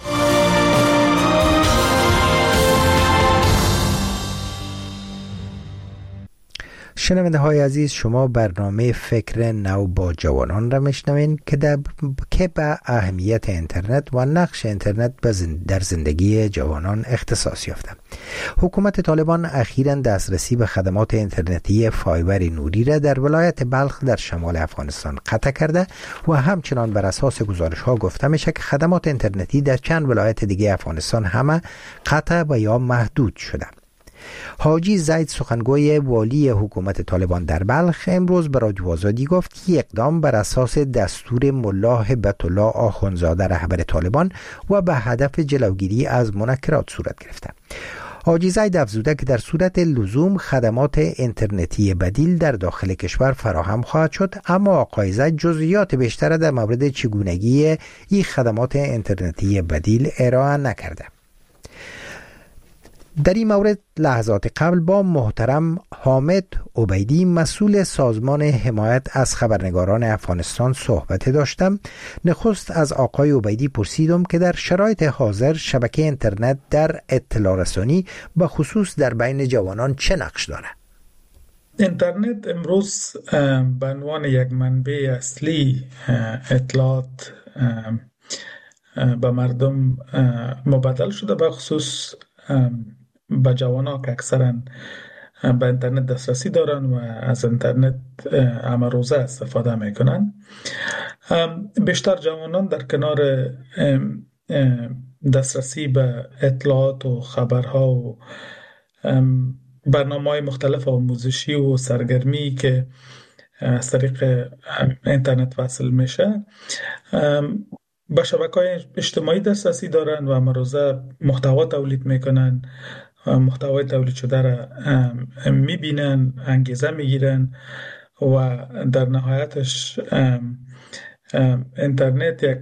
شنونده های عزیز، شما برنامه فکر نو با جوانان را میشنوین که به اهمیت اینترنت و نقش اینترنت در زندگی جوانان اختصاص یافته. حکومت طالبان اخیراً دسترسی به خدمات اینترنتی فایبر نوری را در ولایت بلخ در شمال افغانستان قطع کرده و همچنان بر اساس گزارش ها گفته میشه که خدمات اینترنتی در چند ولایت دیگه افغانستان همه قطع و یا محدود شده. حاجی زید سخنگوی والی حکومت طالبان در بلخ امروز به رادیو آزادی گفت که اقدام بر اساس دستور ملا هبت الله آخوندزاده رهبر طالبان و به هدف جلوگیری از منکرات صورت گرفته. حاجی زید افزوده که در صورت لزوم خدمات اینترنتی بدیل در داخل کشور فراهم خواهد شد، اما آقای زید جزئیات بیشتر در مورد چگونگی این خدمات اینترنتی بدیل ارائه نکرده. در این مورد لحظات قبل با محترم حامد عبیدی مسئول سازمان حمایت از خبرنگاران افغانستان صحبت داشتم. نخست از آقای عبیدی پرسیدم که در شرایط حاضر شبکه اینترنت در اطلاع رسانی به خصوص در بین جوانان چه نقش دارد؟ اینترنت امروز به عنوان یک منبع اصلی اطلاعات به مردم مبادل شده، به خصوص به جوانان که اکثرا به اینترنت دسترسی دارن و از اینترنت همه روزه استفاده میکنن. بیشتر جوانان در کنار دسترسی به اطلاعات و خبرها و برنامه‌های مختلف آموزشی و سرگرمی که از طریق اینترنت وصل میشه، به شبکه‌های اجتماعی دسترسی دارن و امروزه محتوا تولید میکنن، محتوای تولید شده را میبینن، انگیزه میگیرن و در نهایتش اینترنت یک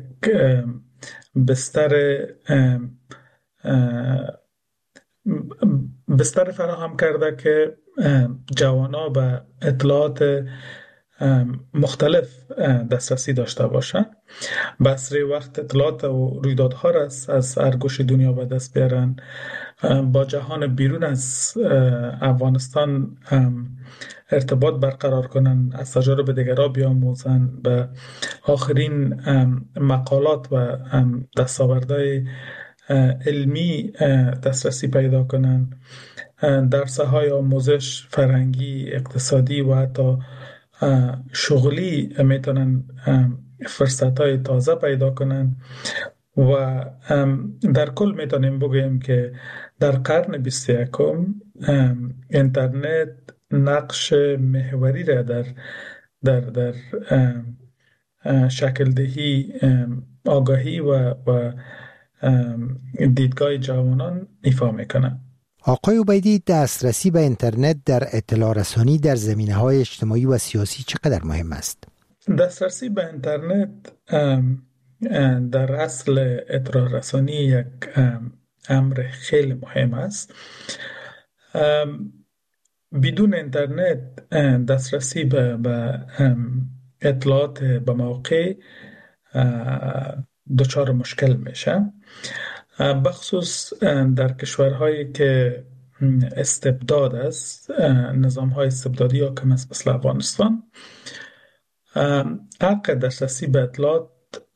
بستر فراهم کرده که جوانا به اطلاعات مختلف دسترسی داشته باشند. به اسرع وقت اطلاعات و رویدادها را از هر گوش دنیا به دست بیارن، با جهان بیرون از افغانستان ارتباط برقرار کنن، از تجارب دیگرها بیاموزن، به آخرین مقالات و دستاوردهای علمی دسترسی پیدا کنن، درس‌های آموزش فرهنگی، اقتصادی و حتی شغلی میتونن فرصت‌های تازه پیدا کنن و در کل میتونیم بگوییم که در قرن 21 اینترنت نقش محوری را در شکل دهی آگاهی و دیدگاه جوانان ایفا میکنه. آقای عبیدی، دسترسی به اینترنت در اطلاع رسانی در زمینه‌های اجتماعی و سیاسی چقدر مهم است؟ دسترسی به اینترنت در اصل اطلاع رسانی یک امر خیلی مهم است. بدون اینترنت دسترسی به اطلاعات به موقع دچار مشکل میشه، بخصوص در کشورهایی که استبداد است، نظام‌های استبدادی حاکم است مثل افغانستان. حق دسترسی به اطلاعات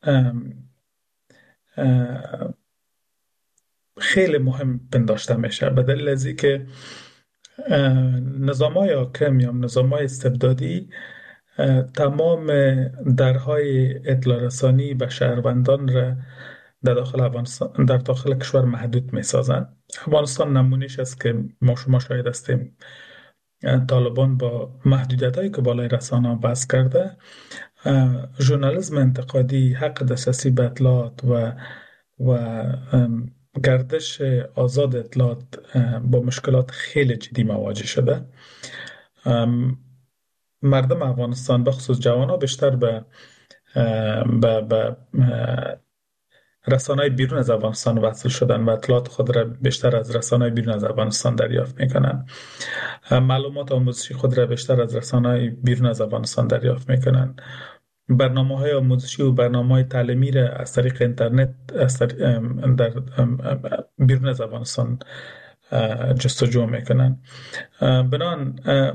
خیلی مهم پنداشته میشه، به دلیل از اینکه نظام‌های حاکم یا نظام‌های استبدادی تمام درهای اطلاع رسانی به شهروندان را در داخل کشور محدود می‌سازند. افغانستان نمونه‌اش است که ما شما شاهد هستیم. طالبان با محدودیت‌هایی که بالای رسانه‌ها وضع کرده، ژورنالیسم انتقادی، حق دسترسی به اطلاعات و گردش آزاد اطلاعات با مشکلات خیلی جدی مواجه شده. مردم افغانستان بخصوص جوان‌ها بیشتر به رسانه‌های بیرون از افغانستان وصل شدن و اطلاعات خود را بیشتر از رسانه‌های بیرون از افغانستان دریافت می‌کنن. معلومات آموزشی خود را بیشتر از رسانه‌های بیرون از افغانستان دریافت می‌کنن. برنامه‌های آموزشی و برنامه‌های تعلیمی را از طریق اینترنت در بیرون از افغانستان جستجو می‌کنن. بنابراین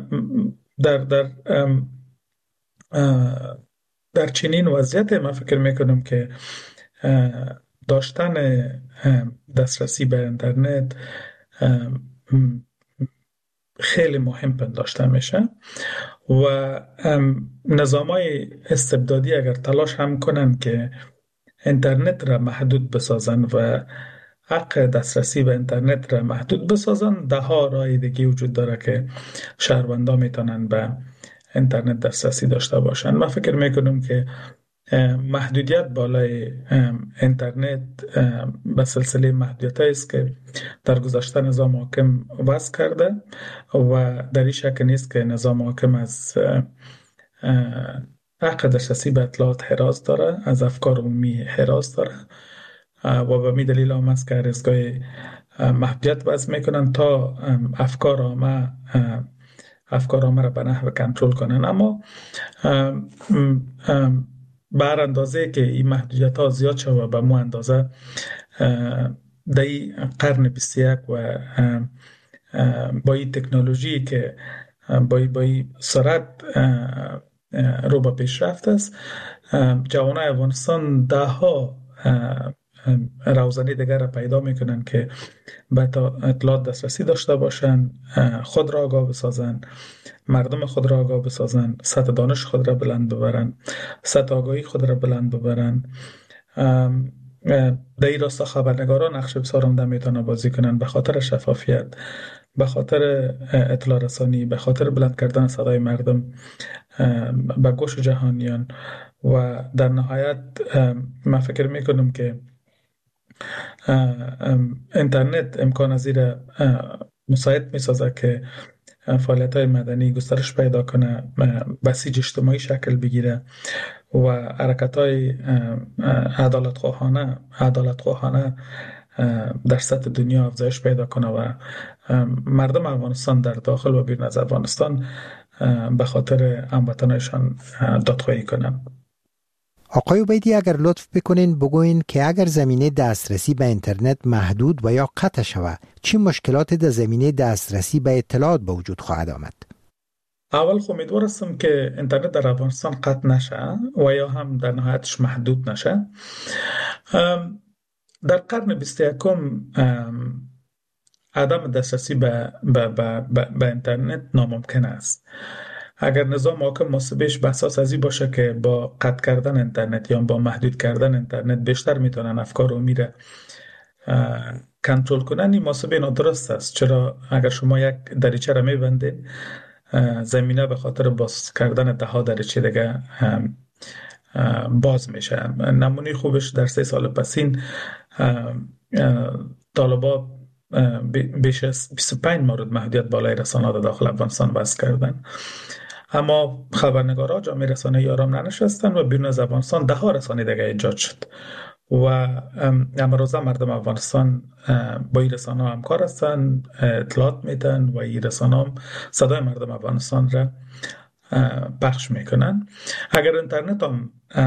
در چنین وضعیت من فکر می‌کنم که داشتن دسترسی به اینترنت خیلی مهم پنداشته میشه و نظام‌های استبدادی اگر تلاش هم کنن که اینترنت را محدود بسازن و حق دسترسی به اینترنت را محدود بسازن، ده ها راه دیگه وجود داره که شهروندان میتونن به اینترنت دسترسی داشته باشن. من فکر میکنم که محدودیت بالای اینترنت به سلسله محدودیت‌هایی است که در گذشته نظام حاکم وضع کرده و در این شک نیست که نظام حاکم از حق دسترسی به اطلاعات حراس داره، از افکار عمومی حراس داره و به می دلیل هم است که هر از گاهی محدودیت وضع میکنن تا افکار عامه را به نحو کنترل کنن. اما بر اندازه که این محدودیت ها زیاد شد و به مو اندازه در این قرن 21 و با این تکنولوژی که با این سرعت رو به پیشرفت است، جوانای افغانستان ده ها روزنی دیگر را پیدا میکنن که به اطلاعات دسترسی داشته باشن، خود را آگاه بسازن، مردم خود را آگاه بسازن، سطح دانش خود را بلند ببرن، سطح آگاهی خود را بلند ببرن. در این راستا خبرنگاران نقش بسیار عمده میتونن بازی کنن، به خاطر شفافیت، به خاطر اطلاع رسانی، به خاطر بلند کردن صدای مردم به گوش جهانیان و در نهایت من فکر میکنم که اینترنت امکان از این مساعد میسازه که فعالیت های مدنی گسترش پیدا کنه، بسیج اجتماعی شکل بگیره و حرکت های عدالت خواهانه در سطح دنیا افزایش پیدا کنه و مردم افغانستان در داخل و بیرون از افغانستان به خاطر هموطنانشان دادخواهی کنن. آقای عبیدی اگر لطف بکنین بگوین که اگر زمینه دسترسی به اینترنت محدود و یا قطع شود چی مشکلاتی در زمینه دسترسی به اطلاعات به وجود خواهد آمد؟ اول خو امیدوار هستم که اینترنت در افغانستان قطع نشه و یا هم در نهایتش محدود نشه. در قرن 21 عدم دسترسی به اینترنت ناممکن است. اگر نظام حاکم محاسبهش به اساس ازی باشه که با قطع کردن اینترنت یا با محدود کردن اینترنت بیشتر میتونن افکار و میره کنترل کنن، این محاسبه نادرست است. چرا اگر شما یک دریچه را میبندید زمینه به خاطر باز کردن ده ها دریچه دیگه باز میشه. نمونه خوبش در 3 سال پسین طالبا بیش از 25 مورد محدودیت بالای رسانه‌ها در داخل افغانستان وضع کردن، اما خبرنگارا جامعه رسانه‌ای آرام ننشستن و بیرون از افغانستان ده ها رسانه دیگه ایجاد شد و امروزه مردم افغانستان با این رسانه‌ها همکار هستن، اطلاعات میدن و این رسانه‌ها صدای مردم افغانستان را پخش میکنن. اگر اینترنت هم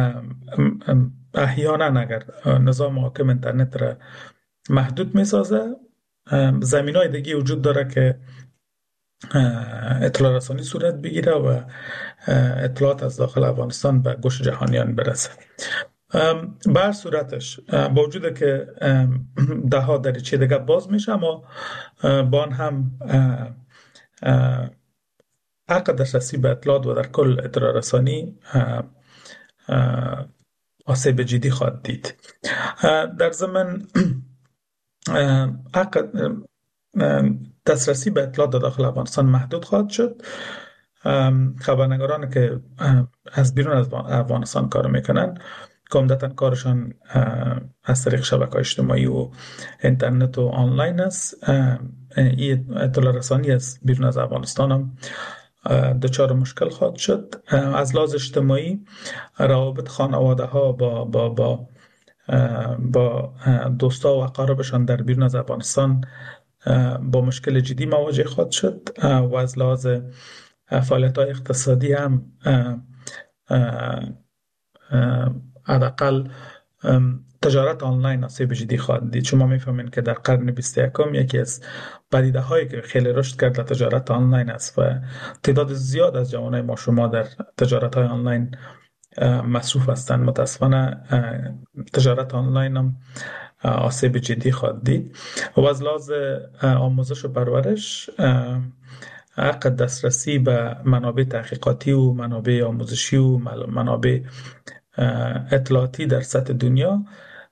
احیانا اگر نظام حاکم اینترنت را محدود میسازه، زمینای دیگه وجود داره که اطلاع رسانی صورت بگیره و اطلاعات از داخل افغانستان به گوش جهانیان برسه. به هر صورتش با وجود که ده ها دریچه دیگه باز میشه، اما با آن هم حق دسترسی به اطلاعات و در کل اطلاع رسانی آسیب جدی خواهد دید. در ضمن حق دسترسی به اطلاعات در داخل افغانستان محدود خواهد شد. خبرنگاران که از بیرون از افغانستان کار میکنن که عمدتاً کارشان از طریق شبکه‌های اجتماعی و اینترنت و آنلاین است، این اطلاع رسانی از بیرون از افغانستان هم دچار مشکل خواهد شد. از لحاظ اجتماعی روابط خانواده ها با دوستا و اقاربشان در بیرون از افغانستان با مشکل جدی مواجه خواهد شد و از لحاظ فعالیت‌های اقتصادی هم حداقل تجارت آنلاین آسیب جدی خواهد دید. شما میفهمین که در قرن 21 یکی از پدیده‌هایی که خیلی رشد کرده تجارت آنلاین است و تعداد زیاد از جوانای ما شما در تجارت‌های آنلاین مصروف هستند. متاسفانه تجارت آنلاین هم آسیب جدی خواهد دید و از لحاظ آموزش و پرورش حق دسترسی به منابع تحقیقاتی و منابع آموزشی و منابع اطلاعاتی در سطح دنیا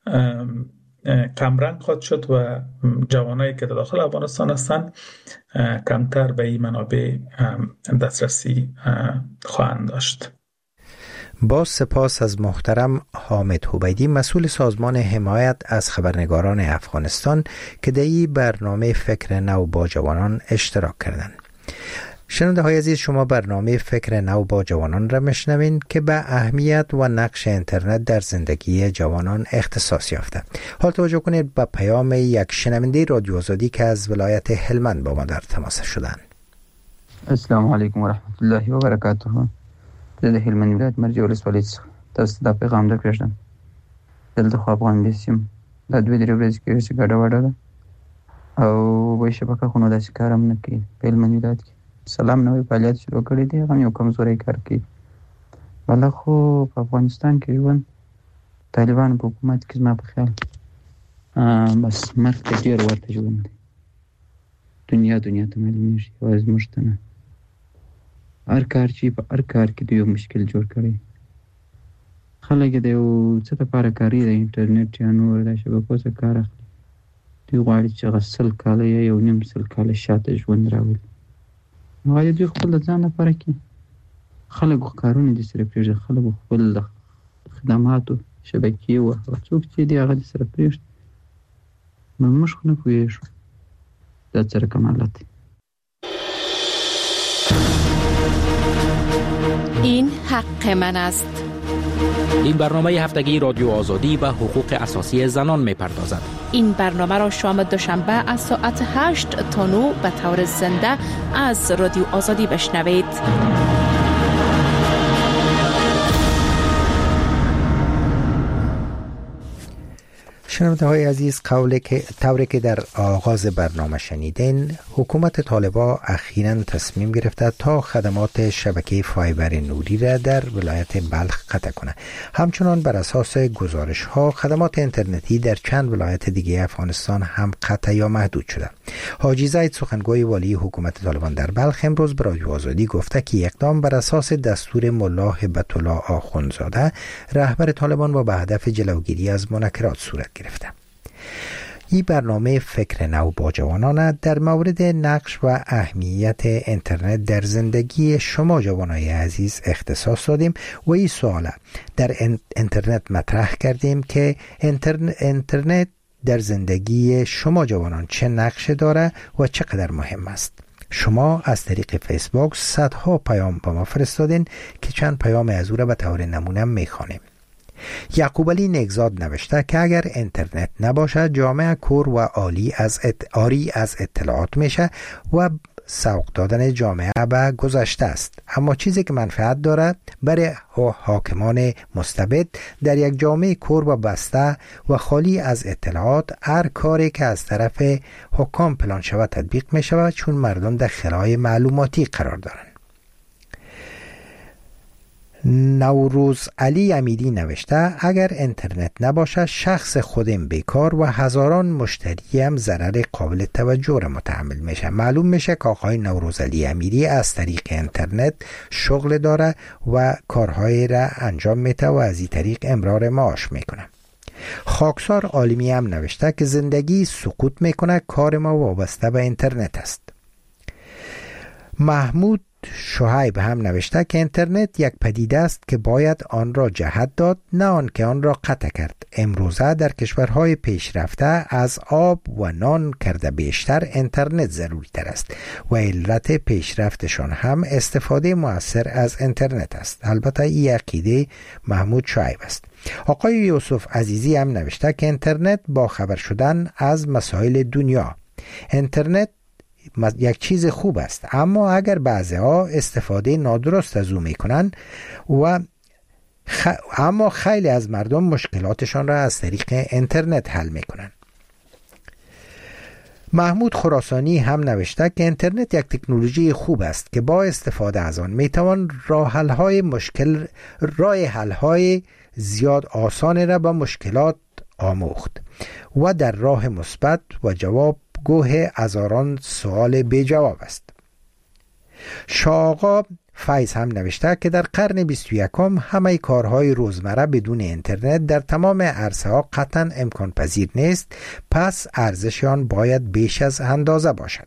کمرنگ خواهد شد و جوانایی که در داخل افغانستان هستند کمتر به این منابع دسترسی خواهند داشت. با سپاس از محترم حامد عبیدی، مسئول سازمان حمایت از خبرنگاران افغانستان که در این برنامه فکر نو با جوانان اشتراک کردند. شنونده های عزیز، شما برنامه فکر نو با جوانان را میشنوین که به اهمیت و نقش اینترنت در زندگی جوانان اختصاص یافته. حال توجه کنید به پیام یک شنونده رادیو آزادی که از ولایت هلمند با ما در تماس شدند. السلام علیکم و رحمت الله و برکاته. د هلمند ولایت مرجع ولسوالۍ څخه تاسو ته پیغام درکړم. دلته خو افغان بیسیم د 2-3 ورځې کې چې ګډه وډه ده او وایي شبکه خو نو داسې کار هم نه کوي په هلمند ولایت کې. سلام نوې فعالیت شروع کړی دی، هغه یو کمزوری کار کوي. بله خو په افغانستان کې ژوند طالبانو په حکومت کې زما په خیال بس مرګ ته ډېر ورته ژوند دی. دنیا ته معلومیږي، یوازې موږ ته نه. هر کار چې په هر کار کې دوی یو مشکل جوړ کړی. خلک د یو څه لپاره کاري د انټرنیټ یا نور د شبکو څخه کار اخلي. دوی غواړي چې هغه 100 کاله یا 1.5 کاله شاته ژوند راولي. نو دوی خپل د ځان لپاره کې خلک کارونه دي سره پرېږدي، خلک خپل خدمات و شبکې و څوک چې دی هغه سره پرېښت موږ خو نه پوهېږو دا څه رقم حالت دی. این حق من است. این برنامه هفتگی رادیو آزادی و حقوق اساسی زنان می‌پردازد. این برنامه را شام دوشنبه از ساعت 8 تا 9 به طور زنده از رادیو آزادی بشنوید. شنونده های عزیز، طوری که در آغاز برنامه شنیدین، حکومت طالبان اخیراً تصمیم گرفته تا خدمات شبکه فایبر نوری را در ولایت بلخ قطع کنه. همچنان بر اساس گزارش ها خدمات اینترنتی در چند ولایت دیگه افغانستان هم قطع یا محدود شده. حاجی زید، سخنگوی والی حکومت طالبان در بلخ، امروز به رادیو آزادی گفته که اقدام بر اساس دستور ملا هبت الله آخوندزاده رهبر طالبان و به هدف جلوگیری از منکرات صورت گرفته. این برنامه فکر نو با جوانان در مورد نقش و اهمیت اینترنت در زندگی شما جوانای عزیز اختصاص دادیم و این سوال در اینترنت مطرح کردیم که اینترنت در زندگی شما جوانان چه نقش داره و چقدر مهم است. شما از طریق فیسبوک صدها پیام با ما فرستادین که چند پیام از او را به طور نمونه میخوانیم. یعقوب علی نگزاد نوشته که اگر اینترنت نباشد جامعه کور و عاری از اطلاعات میشه و سوق دادن جامعه به گذشته است. اما چیزی که منفعت دارد برای حاکمان مستبد در یک جامعه کور و بسته و خالی از اطلاعات، هر کاری که از طرف حکام پلان شود تطبیق می شود، چون مردم در خلای معلوماتی قرار دارند. نوروز علی امیری نوشته اگر اینترنت نباشه شخص خودم بیکار و هزاران مشتری هم ضرر قابل توجه را متحمل میشه. معلوم میشه که آقای نوروز علی امیری از طریق اینترنت شغل داره و کارهای را انجام میده و از این طریق امرار معاش میکنه. خاکسار عالمی هم نوشته که زندگی سقوط میکنه، کار ما وابسته به اینترنت است. محمود شعیب هم نوشته که اینترنت یک پدیده است که باید آن را جهت داد، نه آن که آن را قطع کرد. امروزه در کشورهای پیشرفته از آب و نان کرده بیشتر اینترنت ضروری تر است و علت پیشرفتشان هم استفاده مؤثر از اینترنت است. البته این عقیده محمود شعیب است. آقای یوسف عزیزی هم نوشته که اینترنت با خبر شدن از مسائل دنیا. اینترنت یک چیز خوب است، اما اگر بعضی‌ها استفاده نادرست از او میکنن اما خیلی از مردم مشکلاتشان را از طریق اینترنت حل میکنن. محمود خراسانی هم نوشته که اینترنت یک تکنولوژی خوب است که با استفاده از آن میتوان راه حل‌های زیاد آسان را با مشکلات آموخت و در راه مثبت و جواب گوه هزاران سوال بی جواب است. شاقا فیض هم نوشته که در قرن 21 همه کارهای روزمره بدون اینترنت در تمام عرصه ها قطعا امکان پذیر نیست، پس ارزش آن باید بیش از اندازه باشد.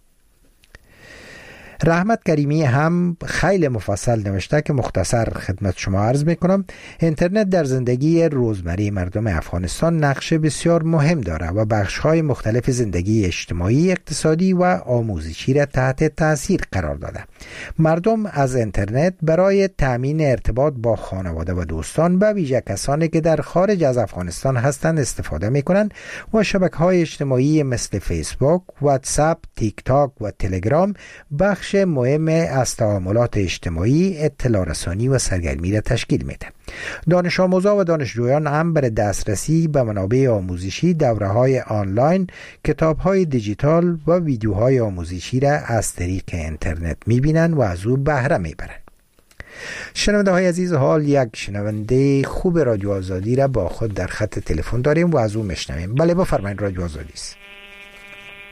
رحمت کریمی هم خیلی مفصل نوشته که مختصر خدمت شما عرض میکنم. اینترنت در زندگی روزمره مردم افغانستان نقش بسیار مهم داره و بخش‌های مختلف زندگی اجتماعی، اقتصادی و آموزشی را تحت تاثیر قرار داده. مردم از اینترنت برای تامین ارتباط با خانواده و دوستان، به ویژه کسانی که در خارج از افغانستان هستند، استفاده میکنند و شبکه‌های اجتماعی مثل فیسبوک، واتساپ، تیک تاک و تلگرام بخش مهم از تعاملات اجتماعی، اطلاع رسانی و سرگرمی را تشکیل میده. دانش آموزان و دانشجویان هم برای دسترسی به منابع آموزشی، دوره‌های آنلاین، کتاب‌های دیجیتال و ویدیوهای آموزشی را از طریق اینترنت می‌بینند و از او بهره می‌برند. شنونده های عزیز، حال یک شنونده خوب رادیو آزادی را با خود در خط تلفن داریم و از او میشنویم. بله بفرمایید، رادیو آزادی است.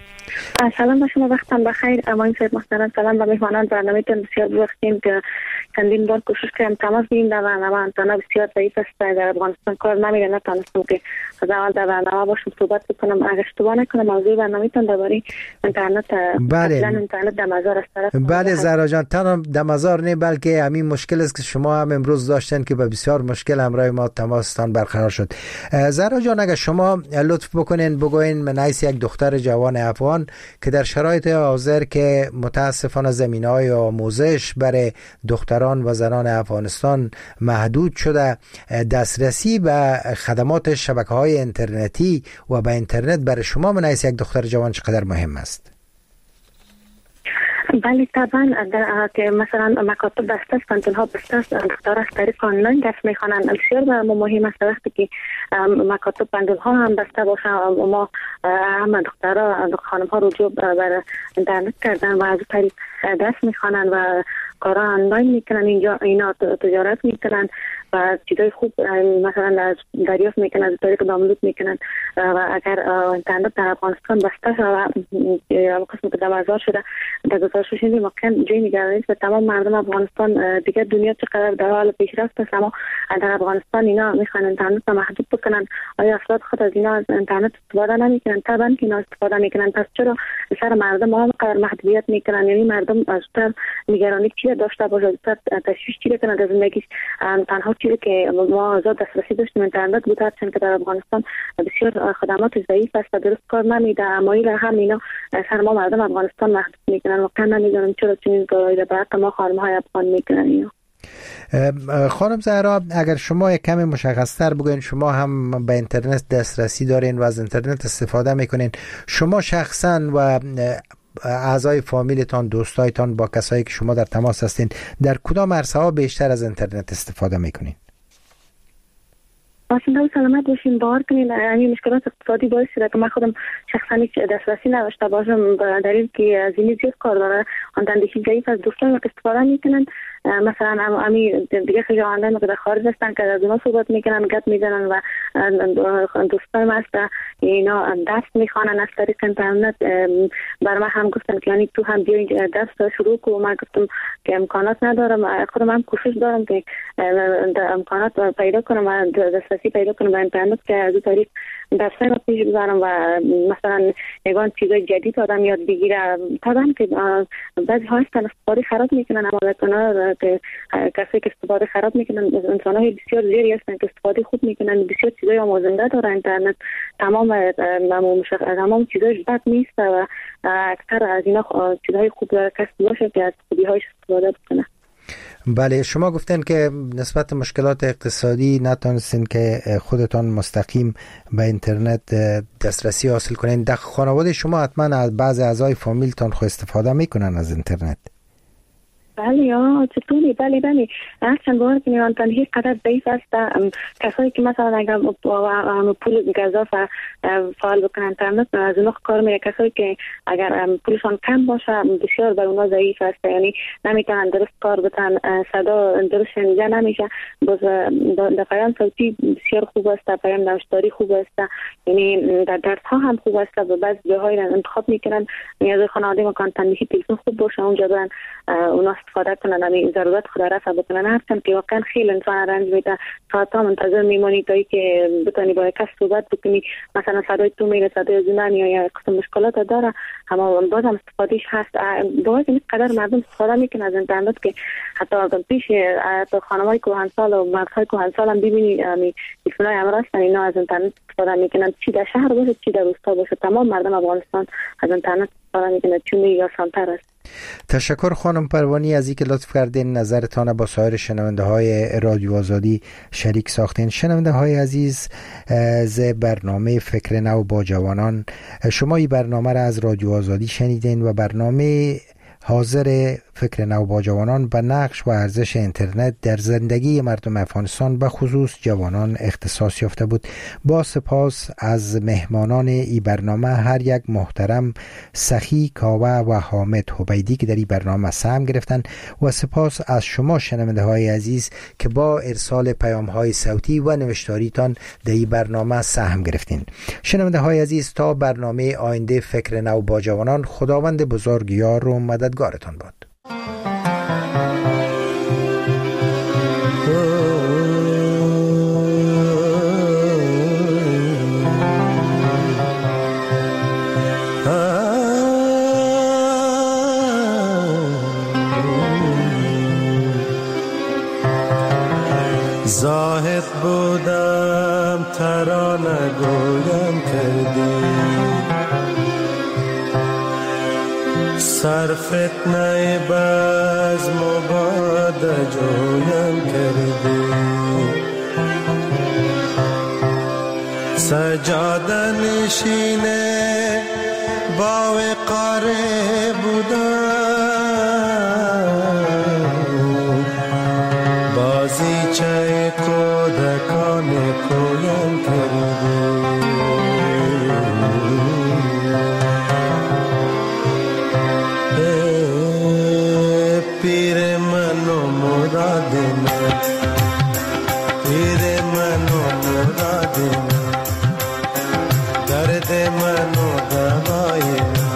سلام به شما، وقتم بخیر. امین صاحب محترم، سلام به مهمانان برنامه‌تون. بسیار وقتیم که چندین بار کوشش کردم تماس بگیرم در برنامه انترنت بسیار ضعیف است در افغانستان کار نمیره. نتونستم که از اول در برنامه باشم صحبت بکنم. اگر اشتباه نکنم موضوع برنامه‌تون درباره اینترنت بله اینترنت در مزار است. بله زهرا جان، تنها در مزار نه بلکه همین مشکل است که شما هم امروز داشتن که به بسیار مشکل همراه ما تماستان برقرار شد. زهرا جان اگر شما لطف بکنین بگوین من حیث یک دختر جوان افغان که در شرایط حاضر که متاسفانه زمینه‌های آموزش برای دختران و زنان افغانستان محدود شده، دسترسی به خدمات شبکه‌های اینترنتی و به اینترنت برای شما من حیث یک دختر جوان چقدر مهم است؟ بله طبعا که مثلا مکاتب بسته است، کانتون‌ها بسته است، دخترها از طریق آنلاین درس میخوانند. بسیار برای ما مهم است وقتی که مکاتب کانتون‌ها هم بسته باشه ما هم دخترها خانم‌ها رجوع بر اینترنت کردن و از طریق درس میخوانند و کارا آنلاین میکنن. اینجا اینا تجارت میکنن و چیزای خوب مثلا دریافت میکنن از طریق دانلود میکنن و اگر اینترنت در افغانستان بسته شده و قسم که دمازار شده در گزارش شدیم واقعا جای نگرانی است و تمام مردم افغانستان دیگه دنیا چقدر در حال پیشرفت است اما در افغانستان اینا میخوان اینترنت رو محدود بکنن. آیا افراد خود از اینا از اینترنت استفاده نمیکنن؟ طبعا که اینا استفاده میکنن. پس چرا سر مردم هم قدر محدودیت میکنن؟ یعنی مردم ازتر نگرانی چی داشته باشه، ازتر تشویش چی کنه در زندگیش. تنها چیزی که ما آزاد دسترسی داشتیم اینترنت بود، هرچند که در افغانستان بسیار خدمات ضعیف است و درست کار نمیده. اما هم اینا سر ما مردم افغانستان محدود میکنن. واقعا نمیدونم چرا چنین کارهایی را برای ما خانم‌های افغان میکنن اینا. خانم زهرا اگر شما یک کمی مشخص‌تر بگوین، شما هم به اینترنت دسترسی دارین و از اینترنت استفاده میکنین، شما شخصا و اعضای فامیلتان، دوستایتان، با کسایی که شما در تماس هستین در کدام عرصه‌ها بیشتر از اینترنت استفاده میکنین؟ باشین و سلامت باشین. باور کنین این مشکلات اقتصادی باعث شده که من خودم شخصا هیچ دسترسی نداشته باشم به دلیل که از این زیاد کار داره. آن دندشی ضعیف از دوستان که استفاده میکنن مثلا امی دیگه خیلی آنلاین که در خارج هستن که از اونا صحبت میکنن، گپ میزنن و دوستان ما هست اینا درس میخوانن از طریق اینترنت. بر من هم گفتن که یعنی تو هم بیا درس شروع کن. من گفتم که امکانات ندارم. خودم هم کوشش دارم که امکانات پیدا کنم و دسترسی پیدا کنم به اینترنت که از طریق درسای رو پیش ببرم و مثلا یگان چیزای جدید آدم یاد بگیره. طبعا که بعضی ها هستن استفاده خراب میکنن، اما که کسی که استفاده خراب میکنن انسان‌های بسیار زیادی هستن که استفاده خوب میکنن. بسیار چیزای آموزنده داره اینترنت. تمام چیزاش بد نیست و اکثر از اینا چیزهای خوب داره. کسی باشه که از خوبی‌هاش استفاده بکنه. بله شما گفتن که نسبت مشکلات اقتصادی نتونستین که خودتان مستقیم به اینترنت دسترسی حاصل کنین. در خانواده شما حتما از بعض اعضای فامیلتان خود استفاده میکنن از اینترنت؟ بله چطوری؟ بله هرچند باور کنید آن تنهی قدر ضعیف است. کسایی که مثلا اگر پول گزاف فعال بکنن اینترنت از اونها کار میره. کسایی که اگر پولشان کم باشه بسیار بر اونها ضعیف است، یعنی نمیتونن درست کار بکنن، صدا درست شنیده نمیشه. باز در پیام صوتی بسیار خوب است، در پیام نوشتاری خوب است، یعنی در درس ها هم خوب است و بعضی جاهای انتخاب میکنن. نیاز خانواده مکان تنهی تلفن خوب باشه اونجا برن اونا استفاده کنن، همین ضرورت خود رفع بکنن. هرچند که واقعا خیلی انسان رنج میده. ساعت‌ها منتظر میمونی تا اینکه بتونی با کس صحبت بکنی، مثلا صدای تو میره، صدای زنان یا قسم مشکلات داره، اما بازم استفادهش هست. باید این قدر مردم استفاده میکنن از اینترنت که حتی پیش خانم‌های کهنسال و مردهای کهنسال هم ببینی همین تلفن‌های امر هستن اینا از اینترنت استفاده میکنن. چی در شهر باشه چی در روستا باشه تمام مردم افغانستان از اینترنت استفاده میکنن چون آسان‌تر است. تشکر خانم پروانی از اینکه لطف کردین نظرتان با سایر شنونده های رادیو آزادی شریک ساختین. شنونده های عزیز ز برنامه فکر نو با جوانان، شما این برنامه را از رادیو آزادی شنیدین و برنامه حاضر فکر نو با جوانان به نقش و ارزش اینترنت در زندگی مردم افغانستان به خصوص جوانان اختصاص یافته بود. با سپاس از مهمانان این برنامه، هر یک محترم سخی کاوه و حامد حبیدی که در این برنامه سهم گرفتن، و سپاس از شما شنونده های عزیز که با ارسال پیام های صوتی و نوشتاریتان در این برنامه سهم گرفتین. شنونده های عزیز تا برنامه آینده فکر نو با جوانان، خداوند بزرگ یار و مددگارتان باد. زاهد بودم ترانه گویم کردی، سر فتنه بزم و باد جویم کردی، سجاده نشینه با وقاره بودم، بازی چه کودکان کویم کردی، پیر من و مراد من، پیر من و مراد من، درد من و دوای من،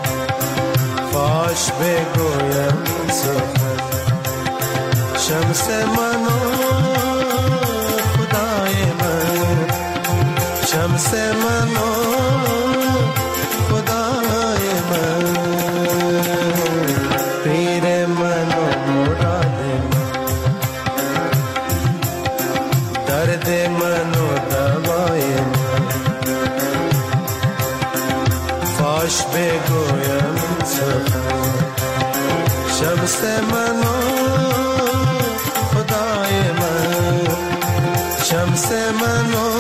فاش بگویم سخن، شمس من و خدای من، شمس من و خدای من، پیر من و مراد من، درد من و دوای من، فاش بگویم سخن، شمس من و خدای من، شمس من و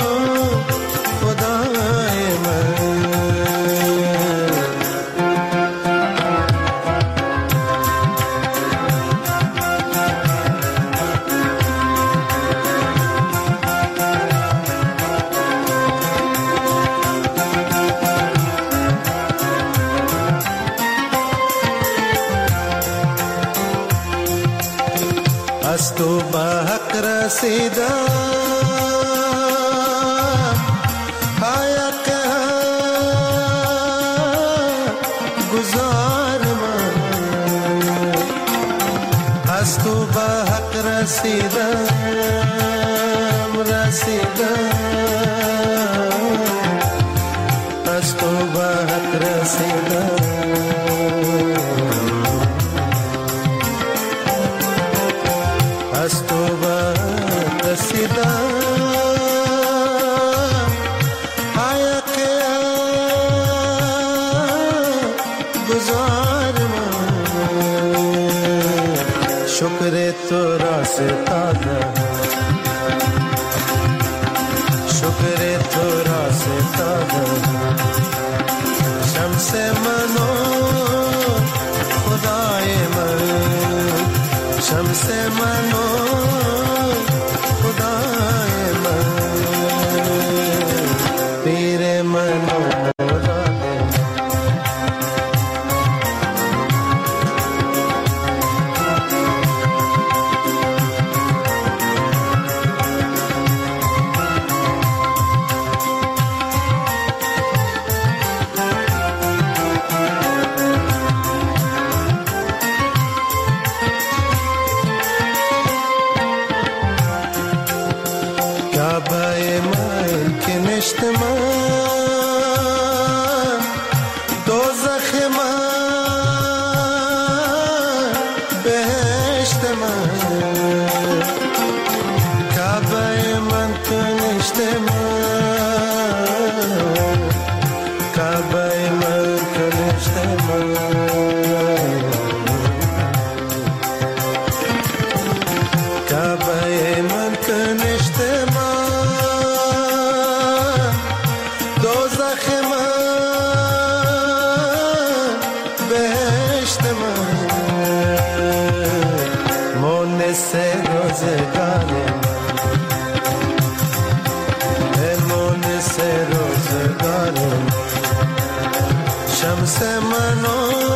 خدای من. از تو به حق رسیدم، حق گزار من، از تو به حق رسیدم، رسیدم، از تو به حق رسیدم، از تو به رسیدم، حق گزار من، شکر تو را ستادم، شکر تو را ستادم، شمس من و خدای من، شمس من و خدای من، پیر من و مراد کعبه من که نشت من، دوزخ من، بهشت من، کعبه من که نشت من، کعبه من که نشت من، کعبه من که نشت من، دوزخ من، بهشت من، مونس روزگار من، مونس روزگار من، شمس من و